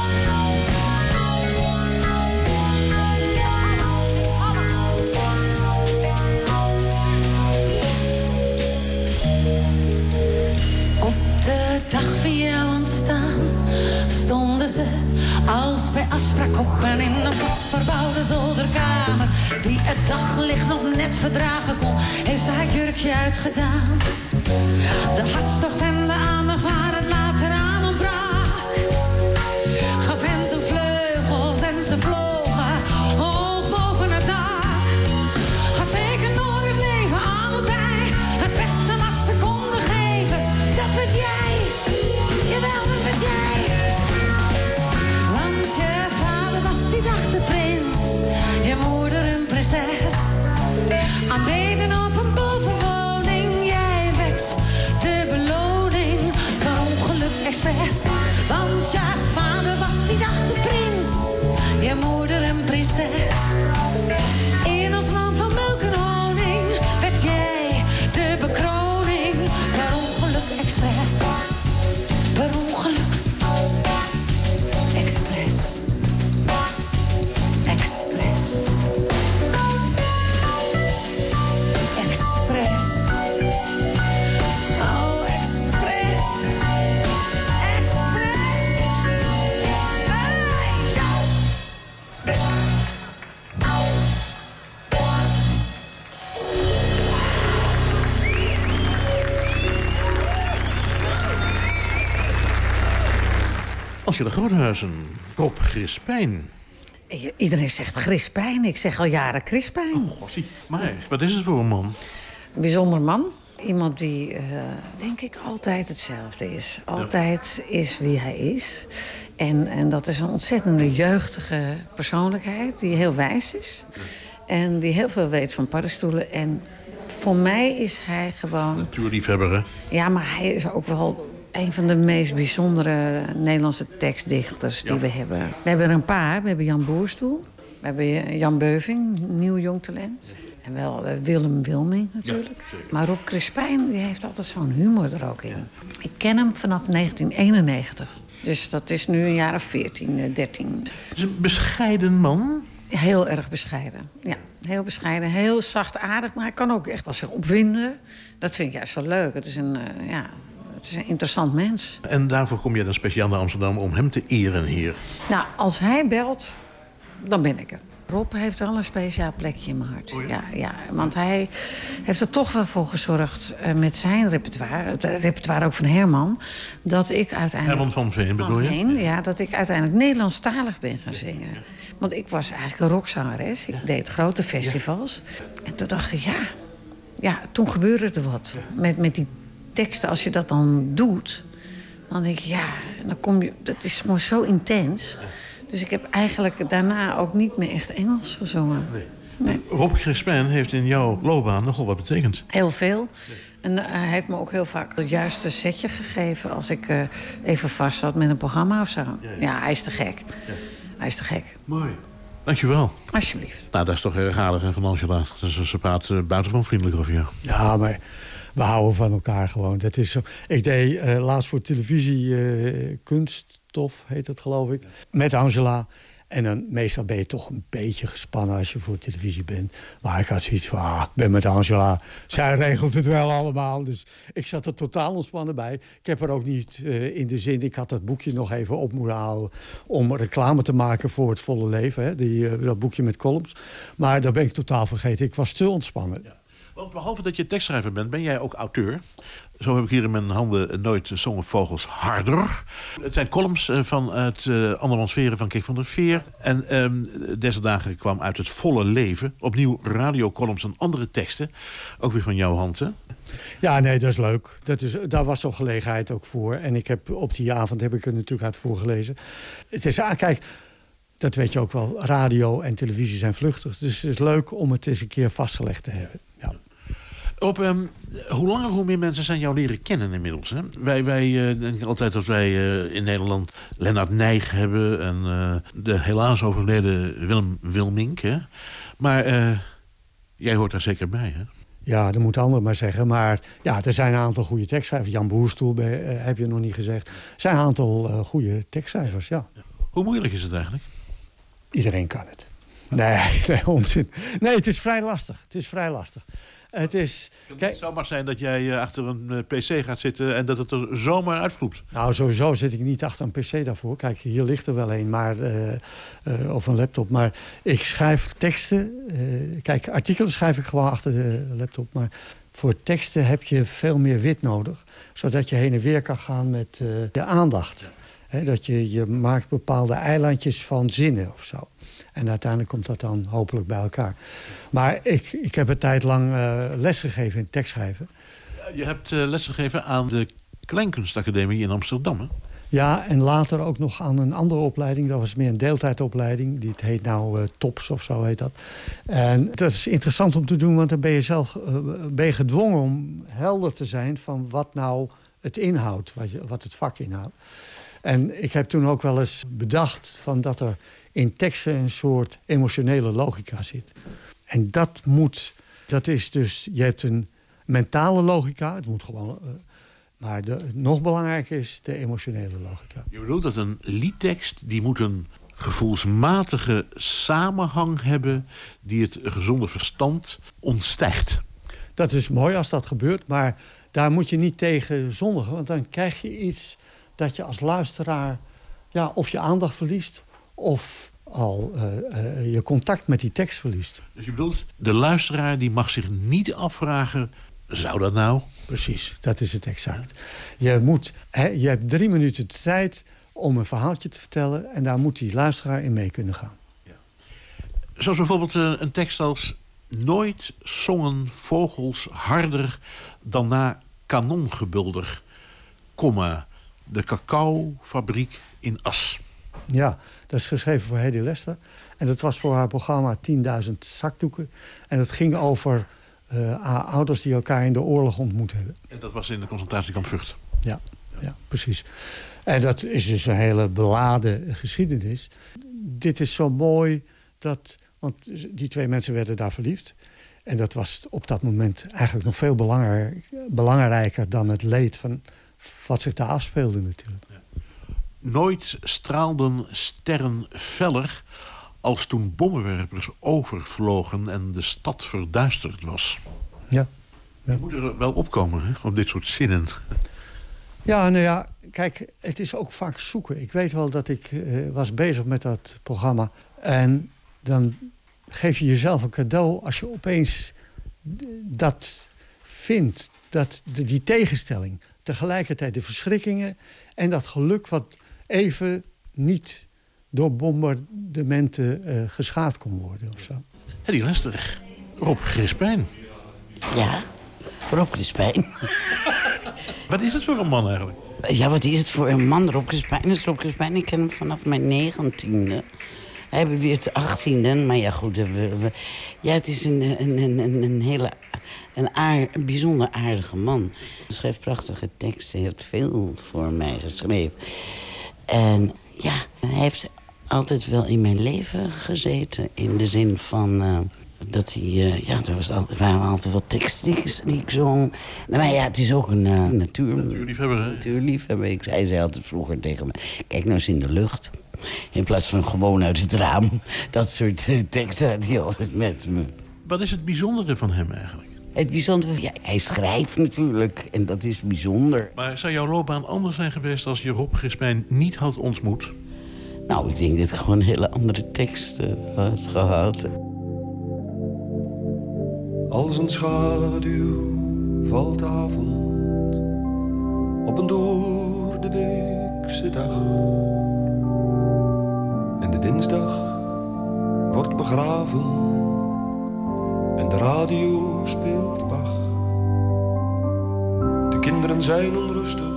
Op de dag van jouw ontstaan stonden ze als bij afspraak op en in een vast verbouwde zolderkamer die het daglicht nog net verdragen kon, heeft ze haar jurkje uitgedaan. De hartstocht en de aandacht waar het later aan ontbrak, gaf hen toen vleugels en ze vlogen hoog boven het dak. Had teken door het leven aan me bij, het beste wat ze konden geven, dat werd jij, jawel dat werd jij. Want je vader was die dag de prins, je moeder een prinses, aanbeden op een bovenwoning. Jij werd de beloning per ongeluk expres. Want je vader was die dag de prins, je moeder een prinses. In ons land van melk en honing werd jij de bekroning per ongeluk expres. Per ongeluk expres. Express. Express. Oh, express. Express. Hey, ja. Angela Groothuizen, Rob Crispijn. Iedereen zegt Crispijn. Ik zeg al jaren Crispijn. Oh, gossie. Maar wat is het voor een man? Een bijzonder man. Iemand die, uh, denk ik, altijd hetzelfde is. Altijd ja. is wie hij is. En, en dat is een ontzettende jeugdige persoonlijkheid die heel wijs is. Ja. En die heel veel weet van paddenstoelen. En voor mij is hij gewoon... Natuurliefhebber, hè? Ja, maar hij is ook wel een van de meest bijzondere Nederlandse tekstdichters die ja. we hebben. We hebben er een paar. We hebben Jan Boerstoel. We hebben Jan Beuving, nieuw jong talent. En wel uh, Willem Wilming natuurlijk. Ja, maar Rob Crispijn die heeft altijd zo'n humor er ook in. Ja. Ik ken hem vanaf negentien eenennegentig. Dus dat is nu een jaar of veertien, dertien. Het is een bescheiden man. Heel erg bescheiden, ja. Heel bescheiden, heel zachtaardig. Maar hij kan ook echt wel zich opwinden. Dat vind ik juist zo leuk. Het is een, uh, ja, het is een interessant mens. En daarvoor kom je dan speciaal naar Amsterdam om hem te eren hier? Nou, als hij belt, dan ben ik er. Rob heeft wel een speciaal plekje in mijn hart. Oh ja? Ja, ja, want hij heeft er toch wel voor gezorgd uh, met zijn repertoire... het repertoire ook van Herman... dat ik uiteindelijk... Herman van Veen bedoel je? Veen, ja, dat ik uiteindelijk Nederlandstalig ben gaan zingen. Ja. Want ik was eigenlijk een rockzangeres. Ik ja. deed grote festivals. Ja. En toen dacht ik, ja... ja, toen gebeurde er wat. Ja. Met, met die teksten, als je dat dan doet... dan denk ik, ja, dan kom je... dat is gewoon zo intens... Ja. Dus ik heb eigenlijk daarna ook niet meer echt Engels gezongen. Nee. Nee. Rob Crispijn heeft in jouw loopbaan nogal wat betekend. Heel veel. En uh, hij heeft me ook heel vaak het juiste setje gegeven... als ik uh, even vast zat met een programma of zo. Ja, ja. ja hij is te gek. Ja. Hij is te gek. Mooi. Dankjewel. Alsjeblieft. Nou, dat is toch erg aardig hè, van Angela. Dus ze praat uh, buitengewoon vriendelijk over jou. Ja, maar... we houden van elkaar gewoon. Dat is zo. Ik deed uh, laatst voor televisie uh, Kunststof, heet het geloof ik. Met Angela. En dan meestal ben je toch een beetje gespannen als je voor televisie bent. Maar ik had zoiets van, ah, ik ben met Angela. Zij regelt het wel allemaal. Dus ik zat er totaal ontspannen bij. Ik heb er ook niet uh, in de zin... ik had dat boekje nog even op moeten houden... om reclame te maken voor Het Volle Leven. Hè? Die, uh, dat boekje met columns. Maar dat ben ik totaal vergeten. Ik was te ontspannen. Ja. Want behalve dat je tekstschrijver bent, ben jij ook auteur. Zo heb ik hier in mijn handen Nooit zongen vogels harder. Het zijn columns van het uh, Andermans Veren van Kik van der Veer. En um, deze dagen kwam uit Het Volle Leven. Opnieuw radiocolumns en andere teksten. Ook weer van jouw hand, hè? Ja, nee, dat is leuk. Dat is, daar was zo'n gelegenheid ook voor. En ik heb, op die avond heb ik er natuurlijk uit voorgelezen. Het is, ah, kijk... dat weet je ook wel, radio en televisie zijn vluchtig. Dus het is leuk om het eens een keer vastgelegd te hebben. Ja. Op, um, hoe langer hoe meer mensen zijn jou leren kennen inmiddels. Hè? Wij, wij uh, denken altijd dat wij uh, in Nederland Lennart Nijg hebben... en uh, de helaas overleden Willem Wilmink. Hè? Maar uh, Jij hoort daar zeker bij, hè? Ja, dat moeten anderen maar zeggen. Maar ja, er zijn een aantal goede tekstschrijvers. Jan Boerstoel uh, heb je nog niet gezegd. Er zijn een aantal uh, goede tekstschrijvers, ja. Hoe moeilijk is het eigenlijk? Iedereen kan het. Nee, nee, onzin. Nee, het is vrij lastig. Het is vrij lastig. Het is... Kijk, het zou maar zijn dat jij uh, achter een uh, pc gaat zitten en dat het er zomaar uitvloept. Nou, sowieso zit ik niet achter een pc daarvoor. Kijk, hier ligt er wel een, maar, uh, uh, of een laptop. Maar ik schrijf teksten. Uh, kijk, artikelen schrijf ik gewoon achter de laptop. Maar voor teksten heb je veel meer wit nodig. Zodat je heen en weer kan gaan met uh, de aandacht. He, dat je, je maakt bepaalde eilandjes van zinnen of zo. En uiteindelijk komt dat dan hopelijk bij elkaar. Maar ik, ik heb een tijd lang uh, lesgegeven in tekstschrijven. Je hebt uh, lesgegeven aan de Kleinkunstacademie in Amsterdam, hè? Ja, en later ook nog aan een andere opleiding. Dat was meer een deeltijdopleiding. Die heet nou uh, TOPS of zo heet dat. En dat is interessant om te doen, want dan ben je zelf uh, ben je gedwongen om helder te zijn van wat nou het inhoudt, wat, je, wat het vak inhoudt. En ik heb toen ook wel eens bedacht van dat er in teksten een soort emotionele logica zit. En dat moet, dat is dus, je hebt een mentale logica, het moet gewoon, uh, maar de, nog belangrijker is de emotionele logica. Je bedoelt dat een liedtekst, die moet een gevoelsmatige samenhang hebben die het gezonde verstand ontstijgt. Dat is mooi als dat gebeurt, maar daar moet je niet tegen zondigen, want dan krijg je iets dat je als luisteraar, ja, of je aandacht verliest of al uh, uh, je contact met die tekst verliest. Dus je bedoelt, de luisteraar die mag zich niet afvragen, zou dat nou? Precies, dat is het exact. Je, moet, he, je hebt drie minuten de tijd om een verhaaltje te vertellen en daar moet die luisteraar in mee kunnen gaan. Ja. Zoals bijvoorbeeld uh, een tekst als: nooit zongen vogels harder dan na kanongebulder, komma, de cacaofabriek in As. Ja, dat is geschreven voor Hedy Lester. En dat was voor haar programma tienduizend zakdoeken. En dat ging over uh, ouders die elkaar in de oorlog ontmoet hebben. En dat was in de concentratiekamp Vught. Ja, ja, precies. En dat is dus een hele beladen geschiedenis. Dit is zo mooi, dat, want die twee mensen werden daar verliefd. En dat was op dat moment eigenlijk nog veel belangrijk, belangrijker dan het leed van wat zich daar afspeelde natuurlijk. Ja. Nooit straalden sterren feller als toen bommenwerpers overvlogen en de stad verduisterd was. Ja. Ja. Je moet er wel opkomen, hè, op dit soort zinnen. Ja, nou ja, kijk, het is ook vaak zoeken. Ik weet wel dat ik uh, was bezig met dat programma. En dan geef je jezelf een cadeau als je opeens dat vindt. Dat, die tegenstelling. Tegelijkertijd de verschrikkingen en dat geluk wat even niet door bombardementen uh, geschaad kon worden of zo. Hedy Lester, Rob Crispijn. Ja, Rob Crispijn. Wat is het voor een man eigenlijk? Ja, wat is het voor een man? Rob Crispijn is Rob Crispijn. Ik ken hem vanaf mijn negentiende. Hij beweert de achttiende, maar ja goed. We, we, ja, het is een, een, een, een hele een, aard, een bijzonder aardige man. Hij schreef prachtige teksten, hij heeft veel voor mij geschreven. En ja, hij heeft altijd wel in mijn leven gezeten. In de zin van uh, dat hij, uh, ja, er was altijd, waren altijd wel teksten die, die ik zong. Maar ja, het is ook een uh, natuur, natuurliefhebber. Hè? Natuurliefhebber. Ik, hij zei altijd vroeger tegen me: kijk nou eens in de lucht. In plaats van gewoon uit het raam. Dat soort uh, teksten had hij altijd met me. Wat is het bijzondere van hem eigenlijk? Het bijzondere, ja, hij schrijft natuurlijk. En dat is bijzonder. Maar zou jouw loopbaan anders zijn geweest als je Rob Crispijn niet had ontmoet? Nou, ik denk dat ik gewoon hele andere teksten had gehad. Als een schaduw valt de avond op een door de weekse dag. En de dinsdag wordt begraven en de radio speelt Bach. De kinderen zijn onrustig,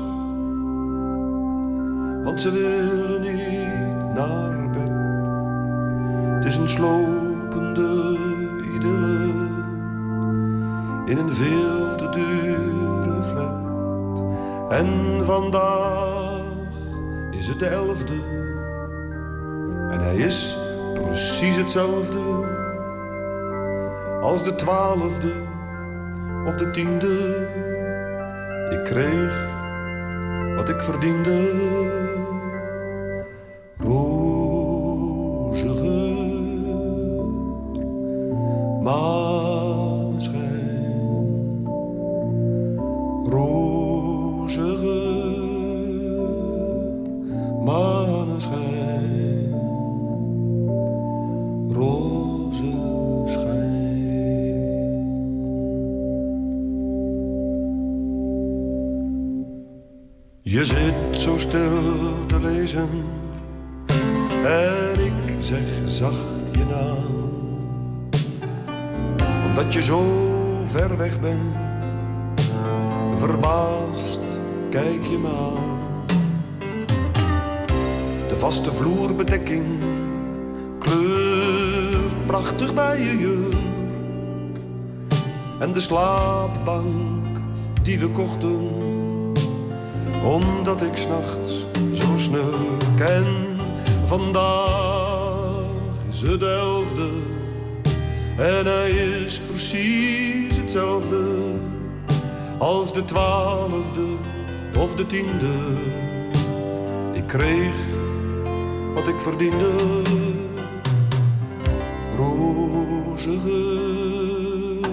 want ze willen niet naar bed. Het is een slopende idylle in een veel te dure flat. En vandaag is het de elfde en hij is precies hetzelfde als de twaalfde of de tiende. Ik kreeg wat ik verdiende. Roze geur, maneschijn. Roze geur, maneschijn. Roze schijn. Je zit zo stil te lezen en ik zeg zacht je naam, omdat je zo ver weg bent. Verbaasd kijk je me aan. De vaste vloerbedekking kleurt prachtig bij je jurk. En de slaapbank die we kochten, omdat ik 's nachts zo snurk. En vandaag is het elfde en hij is precies hetzelfde als de twaalfde of de tiende. Ik kreeg wat ik verdiende. Roze geur,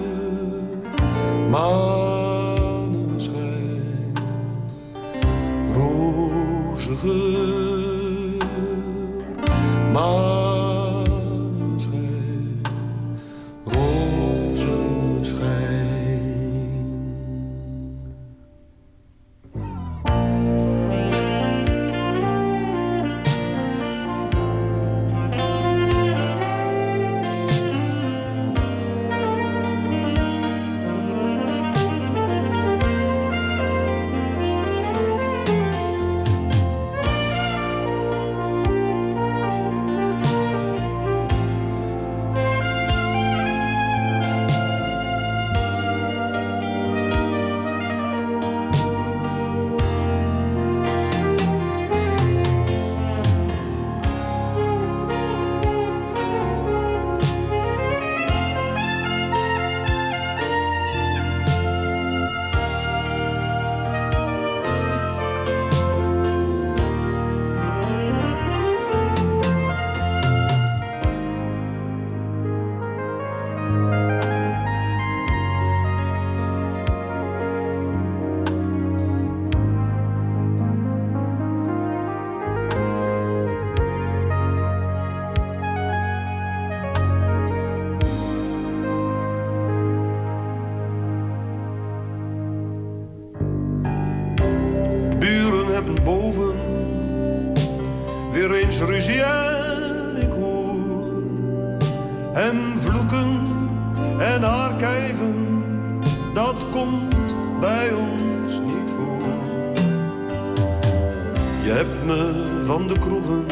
maneschijn. Roze geur, maneschijn. Roze schijn. Ruzie en ik hoor hem vloeken en haar kijven. Dat komt bij ons niet voor. Je hebt me van de kroegen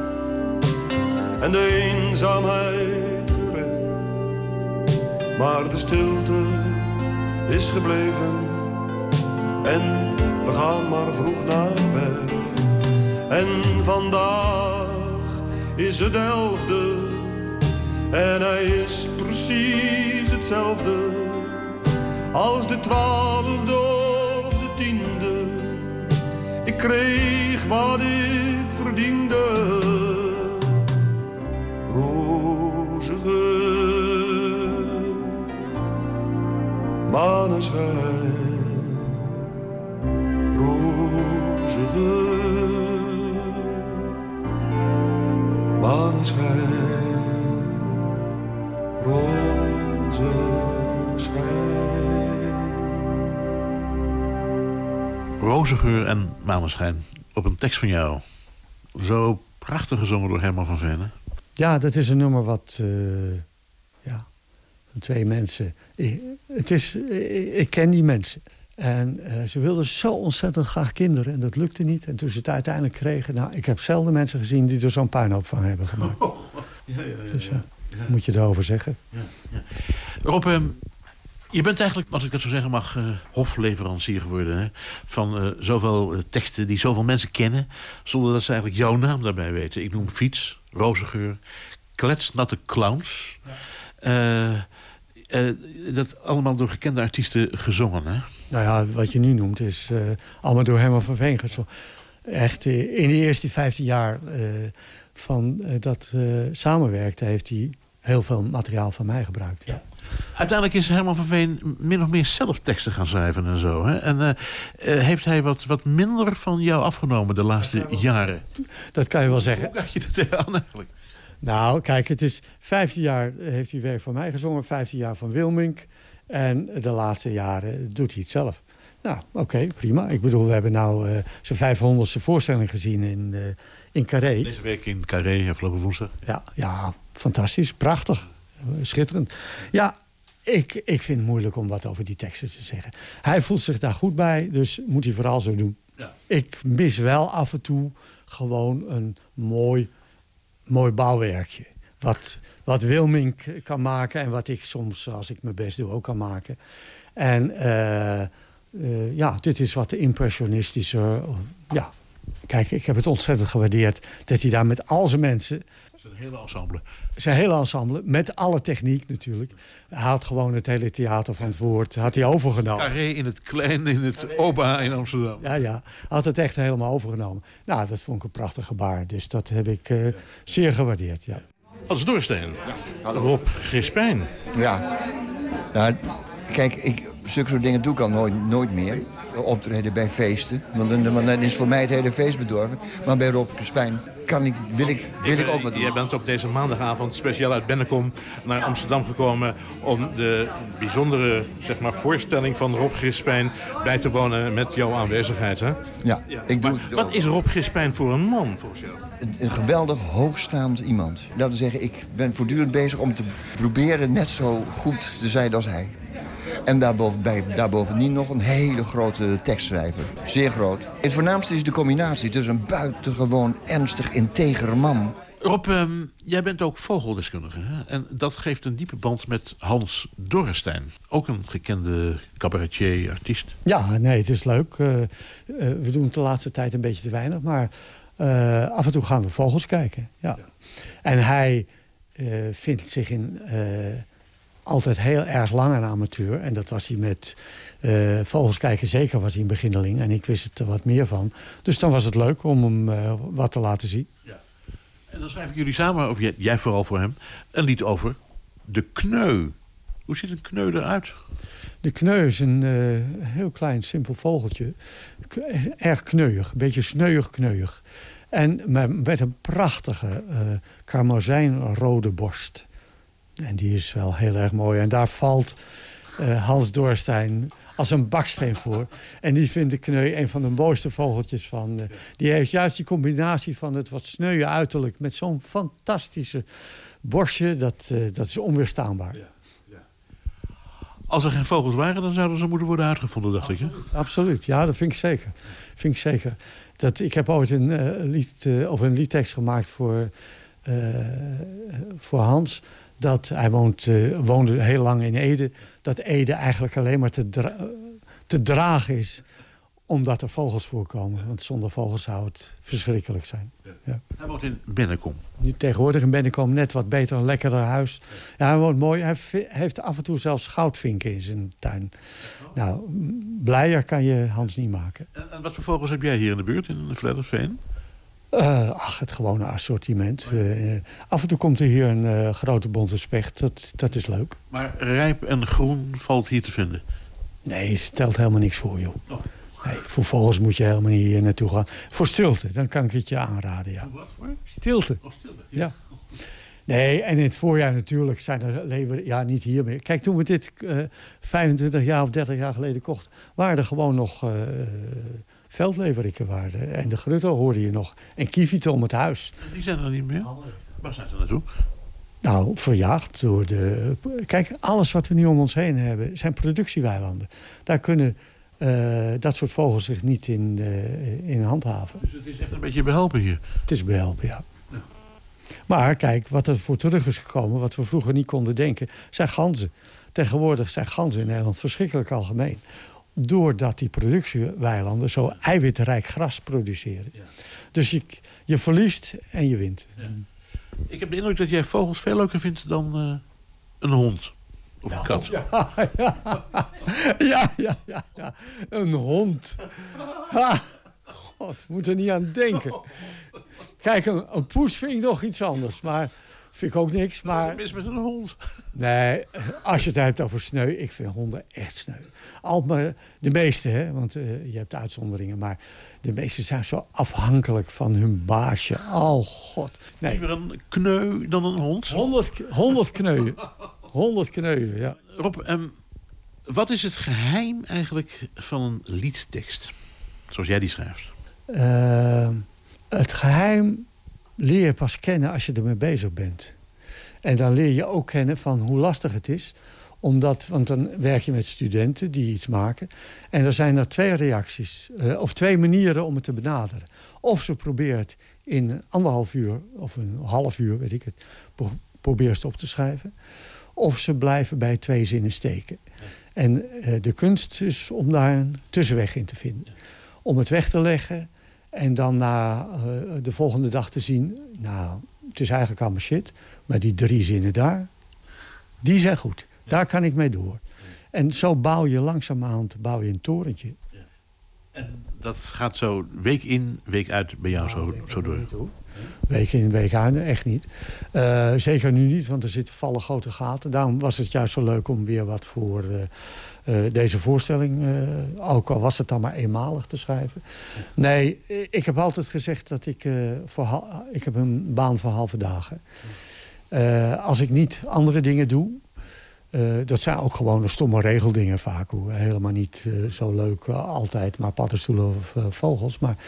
en de eenzaamheid gered, maar de stilte is gebleven en we gaan maar vroeg naar bed. En vandaag is het elfde en hij is precies hetzelfde als de twaalfde of de tiende. Ik kreeg wat ik verdiende. Roze geur, maneschijn. Roze geur, maneschijn, roze schijn. Rozengeur en maneschijn op een tekst van jou. Zo prachtig gezongen door Herman van Venne. Ja, dat is een nummer wat... Uh, ja, van twee mensen. Ik, het is, ik, ik ken die mensen. En uh, ze wilden zo ontzettend graag kinderen. En dat lukte niet. En toen ze het uiteindelijk kregen... Nou, ik heb zelden mensen gezien die er zo'n puinhoop van hebben gemaakt. Oh, ja, ja, ja, dus uh, ja. moet je daarover zeggen. Ja, ja. Rob, uh, je bent eigenlijk, als ik dat zo zeggen mag... Uh, hofleverancier geworden. Hè? Van uh, zoveel uh, teksten die zoveel mensen kennen... zonder dat ze eigenlijk jouw naam daarbij weten. Ik noem Fiets, Rozengeur, Kletsnatte Clowns... Ja. Uh, Uh, dat allemaal door gekende artiesten gezongen, hè? Nou ja, wat je nu noemt is uh, allemaal door Herman van Veen gezongen. Echt, uh, in de eerste vijftien jaar uh, van uh, dat uh, samenwerkte... heeft hij heel veel materiaal van mij gebruikt. Ja. Uiteindelijk is Herman van Veen min of meer zelf teksten gaan schrijven en zo. Hè? En uh, uh, heeft hij wat, wat minder van jou afgenomen de laatste dat jaren? Dat kan je wel zeggen. Hoe kijk je dat tegenaan eigenlijk? Nou, kijk, het is vijftien jaar heeft hij werk van mij gezongen, vijftien jaar van Wilmink. En de laatste jaren doet hij het zelf. Nou, oké, okay, prima. Ik bedoel, we hebben nou uh, zijn vijfhonderdste voorstelling gezien in, uh, in Carré. Deze week in Carré, afgelopen woensdag. Ja, ja, fantastisch, prachtig, schitterend. Ja, ik, ik vind het moeilijk om wat over die teksten te zeggen. Hij voelt zich daar goed bij, dus moet hij vooral zo doen. Ja. Ik mis wel af en toe gewoon een mooi... mooi bouwwerkje. Wat, wat Wilmink kan maken en wat ik soms, als ik mijn best doe, ook kan maken. En uh, uh, ja, dit is wat impressionistischer. Ja, kijk, ik heb het ontzettend gewaardeerd dat hij daar met al zijn mensen... Zijn hele ensemble. Zijn hele ensemble, met alle techniek natuurlijk. Hij had gewoon het hele theater van het woord, had hij overgenomen. Carré in het klein, in het Carré. Oba in Amsterdam. Ja, ja, had het echt helemaal overgenomen. Nou, dat vond ik een prachtig gebaar. Dus dat heb ik uh, zeer gewaardeerd, ja. Als Doorsteen, ja. Rob Grispijn. Ja, nou, kijk, ik, zulke soort dingen doe ik al nooit, nooit meer. Optreden bij feesten, want dan, want dan is voor mij het hele feest bedorven. Maar bij Rob Grispijn kan ik, wil, ik, wil ik ook wat doen. Jij bent op deze maandagavond speciaal uit Bennekom naar Amsterdam gekomen... om de bijzondere zeg maar, voorstelling van Rob Grispijn bij te wonen met jouw aanwezigheid. Hè? Ja, ja. Ik doe, maar, wat is Rob Grispijn voor een man volgens jou? Een, een geweldig hoogstaand iemand. Laten we zeggen, ik ben voortdurend bezig om te proberen net zo goed te zijn als hij. En daarboven, bij, daarbovendien nog een hele grote tekstschrijver. Zeer groot. Het voornaamste is de combinatie tussen een buitengewoon ernstig, integer man. Rob, um, jij bent ook vogeldeskundige. Hè? En dat geeft een diepe band met Hans Dorrestein. Ook een gekende cabaretier, artiest. Ja, nee, het is leuk. Uh, uh, we doen het de laatste tijd een beetje te weinig. Maar uh, af en toe gaan we vogels kijken. Ja. Ja. En hij uh, vindt zich in... Uh, altijd heel erg lang een amateur. En dat was hij met uh, vogels kijken. Zeker was hij een beginneling. En ik wist er wat meer van. Dus dan was het leuk om hem uh, wat te laten zien. Ja. En dan schrijven jullie samen, of jij, jij vooral voor hem... een lied over de kneu. Hoe ziet een kneu eruit? De kneu is een uh, heel klein, simpel vogeltje. Erg kneuig. Een beetje sneuig kneuig. En met een prachtige uh, karmozijnrode borst. En die is wel heel erg mooi. En daar valt uh, Hans Dorrestein als een baksteen voor. En die vindt de kneu een van de mooiste vogeltjes van. Uh, die heeft juist die combinatie van het wat sneuwe uiterlijk... met zo'n fantastische borstje. Dat, uh, dat is onweerstaanbaar. Ja, ja. Als er geen vogels waren, dan zouden ze moeten worden uitgevonden, dacht Absoluut. ik. Hè? Absoluut, ja, dat vind ik zeker. Vind ik zeker. Dat, ik heb ooit een, uh, lied, uh, of een liedtekst gemaakt voor, uh, voor Hans... Dat hij woont, uh, woonde heel lang in Ede. Dat Ede eigenlijk alleen maar te, dra- te dragen is. Omdat er vogels voorkomen. Want zonder vogels zou het verschrikkelijk zijn. Ja. Ja. Hij woont in Bennekom. Nu tegenwoordig in Bennekom net wat beter, een lekkerder huis. Ja, hij woont mooi. Hij v- heeft af en toe zelfs goudvinken in zijn tuin. Oh. Nou, blijer kan je Hans niet maken. En, en wat voor vogels heb jij hier in de buurt, in Vledderveen? Uh, ach, het gewone assortiment. Uh, af en toe komt er hier een uh, grote bonte specht. Dat, dat is leuk. Maar rijp en groen valt hier te vinden? Nee, stelt helemaal niks voor, joh. Oh. Nee, voor vogels moet je helemaal niet hier naartoe gaan. Voor stilte, dan kan ik het je aanraden, ja. Voor wat voor? Stilte. Oh, stilte, ja. ja. Nee, en in het voorjaar natuurlijk zijn er leven... Ja, niet hier meer. Kijk, toen we dit uh, vijfentwintig jaar of dertig jaar geleden kochten... waren er gewoon nog... Uh, veldleverikken waren. En de grutto hoorde je nog. En kievieten om het huis. Die zijn er niet meer? Waar zijn ze naartoe? Nou, verjaagd door de... Kijk, alles wat we nu om ons heen hebben... zijn productieweilanden. Daar kunnen uh, dat soort vogels zich niet in, uh, in handhaven. Dus het is echt een beetje behelpen hier? Het is behelpen, ja. ja. Maar kijk, wat er voor terug is gekomen... wat we vroeger niet konden denken... zijn ganzen. Tegenwoordig zijn ganzen in Nederland verschrikkelijk algemeen. Doordat die productieweilanden zo eiwitrijk gras produceren. Ja. Dus je, je verliest en je wint. Ja. Ik heb de indruk dat jij vogels veel leuker vindt dan uh, een hond. Of een kat? Ja, ja, ja, ja, ja, ja. Een hond. Ha, God, moet er niet aan denken. Kijk, een, een poes vind ik nog iets anders, maar vind ik ook niks. Maar... Wat is mis met een hond? Nee, als je het hebt over sneu, ik vind honden echt sneu. Al maar de meeste, hè, want uh, je hebt uitzonderingen, maar de meeste zijn zo afhankelijk van hun baasje. Oh god. Nee. Liever een kneu dan een hond? Honderd, honderd kneuën. Honderd kneuën, ja. Rob, um, wat is het geheim eigenlijk van een liedtekst? Zoals jij die schrijft. Uh, het geheim leer je pas kennen als je ermee bezig bent. En dan leer je ook kennen van hoe lastig het is. Omdat, want dan werk je met studenten die iets maken. En er zijn er twee reacties. Uh, of twee manieren om het te benaderen. Of ze probeert in anderhalf uur of een half uur, weet ik het, pro- probeert het op te schrijven. Of ze blijven bij twee zinnen steken. En uh, de kunst is om daar een tussenweg in te vinden. Om het weg te leggen en dan na uh, de volgende dag te zien, nou, het is eigenlijk allemaal shit, maar die drie zinnen daar, die zijn goed. Daar kan ik mee door. En zo bouw je langzamerhand bouw je een torentje. Ja. En dat gaat zo week in, week uit bij jou nou, zo, zo door? Niet, week in, week uit, echt niet. Uh, zeker nu niet, want er zitten vallen grote gaten. Daarom was het juist zo leuk om weer wat voor uh, uh, deze voorstelling, uh, ook al was het dan maar eenmalig, te schrijven. Nee, ik heb altijd gezegd dat ik, uh, voor ha- ik heb een baan voor halve dagen. Uh, als ik niet andere dingen doe, Uh, dat zijn ook gewoon de stomme regeldingen vaak. Hoor. Helemaal niet uh, zo leuk uh, altijd, maar paddenstoelen of uh, vogels. Maar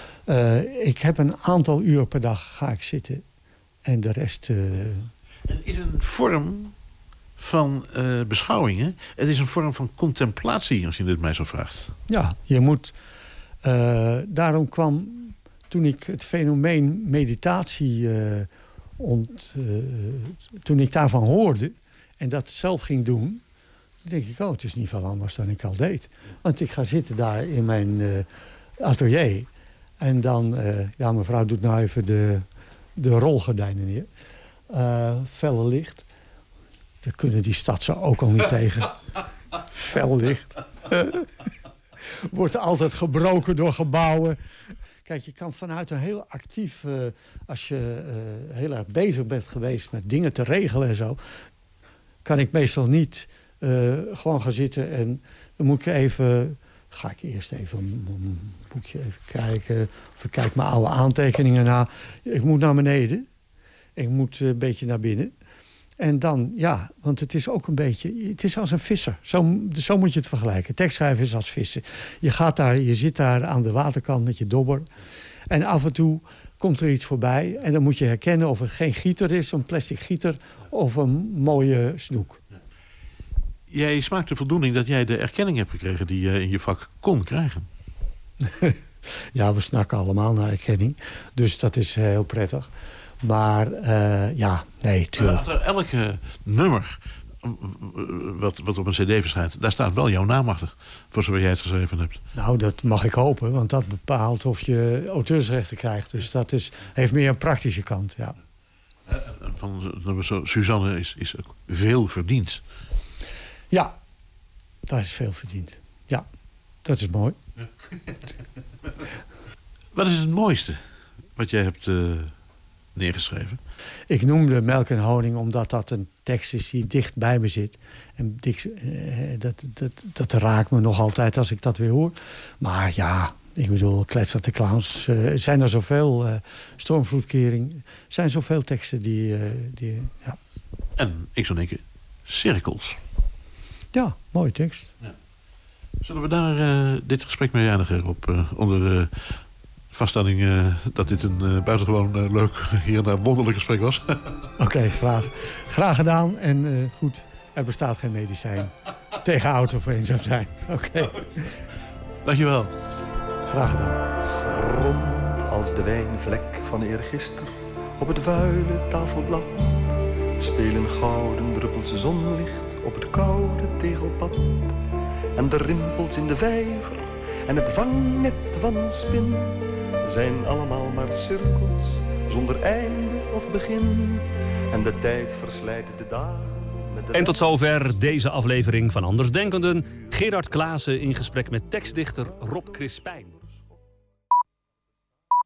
uh, ik heb een aantal uur per dag ga ik zitten. En de rest... Uh... Het is een vorm van uh, beschouwing, hè? Het is een vorm van contemplatie, als je dit mij zo vraagt. Ja, je moet... Uh, daarom kwam, toen ik het fenomeen meditatie... Uh, ont, uh, toen ik daarvan hoorde... en dat zelf ging doen, dan denk ik, oh, het is niet veel anders dan ik al deed. Want ik ga zitten daar in mijn uh, atelier. En dan, uh, ja, mevrouw doet nou even de, de rolgordijnen neer. Uh, felle licht. Daar kunnen die stadsen ook al niet tegen. Fel licht. Wordt altijd gebroken door gebouwen. Kijk, je kan vanuit een heel actief... Uh, als je uh, heel erg bezig bent geweest met dingen te regelen en zo... kan ik meestal niet uh, gewoon gaan zitten en dan moet ik even... ga ik eerst even een boekje even kijken. Of ik kijk mijn oude aantekeningen na. Ik moet naar beneden. Ik moet een beetje naar binnen. En dan, ja, want het is ook een beetje... het is als een visser. Zo, zo moet je het vergelijken. Tekstschrijven is als vissen. Je, gaat daar, je zit daar aan de waterkant met je dobber. En af en toe komt er iets voorbij. En dan moet je herkennen of het geen gieter is, een plastic gieter... of een mooie snoek. Jij smaakt de voldoening dat jij de erkenning hebt gekregen... die je in je vak kon krijgen. Ja, we snakken allemaal naar erkenning. Dus dat is heel prettig. Maar uh, ja, nee, tuurlijk. Achter elke nummer wat, wat op een cd verschijnt... daar staat wel jouw naam achter, voor zover jij het geschreven hebt. Nou, dat mag ik hopen, want dat bepaalt of je auteursrechten krijgt. Dus dat is, heeft meer een praktische kant, ja. Van Suzanne is, is ook veel verdiend. Ja, daar is veel verdiend. Ja, dat is mooi. Ja. Wat is het mooiste wat jij hebt uh, neergeschreven? Ik noemde Melk en Honing omdat dat een tekst is die dicht bij me zit. En dik, uh, dat, dat, dat raakt me nog altijd als ik dat weer hoor. Maar ja, ik bedoel, Kletsert de Clowns. Uh, zijn er zoveel, uh, Stormvloedkering. zijn zoveel teksten die... Uh, die ja. En ik zou denken, Cirkels. Ja, mooie tekst. Ja. Zullen we daar uh, dit gesprek mee eindigen, Rob? Uh, onder de vaststelling uh, dat dit een uh, buitengewoon uh, leuk, hier en daar wonderlijk gesprek was. Oké, okay, graag. Graag gedaan. En uh, goed, er bestaat geen medicijn tegen oud of eenzaam zijn. Oké. Okay. Dankjewel. Graag gedaan. Rond als de wijnvlek van eergister op het vuile tafelblad spelen gouden druppels zonlicht op het koude tegelpad. En de rimpels in de vijver en het vangnet van spin zijn allemaal maar cirkels zonder einde of begin. En de tijd verslijt de dagen En tot zover deze aflevering van Andersdenkenden. Gerard Klaassen in gesprek met tekstdichter Rob Crispijn.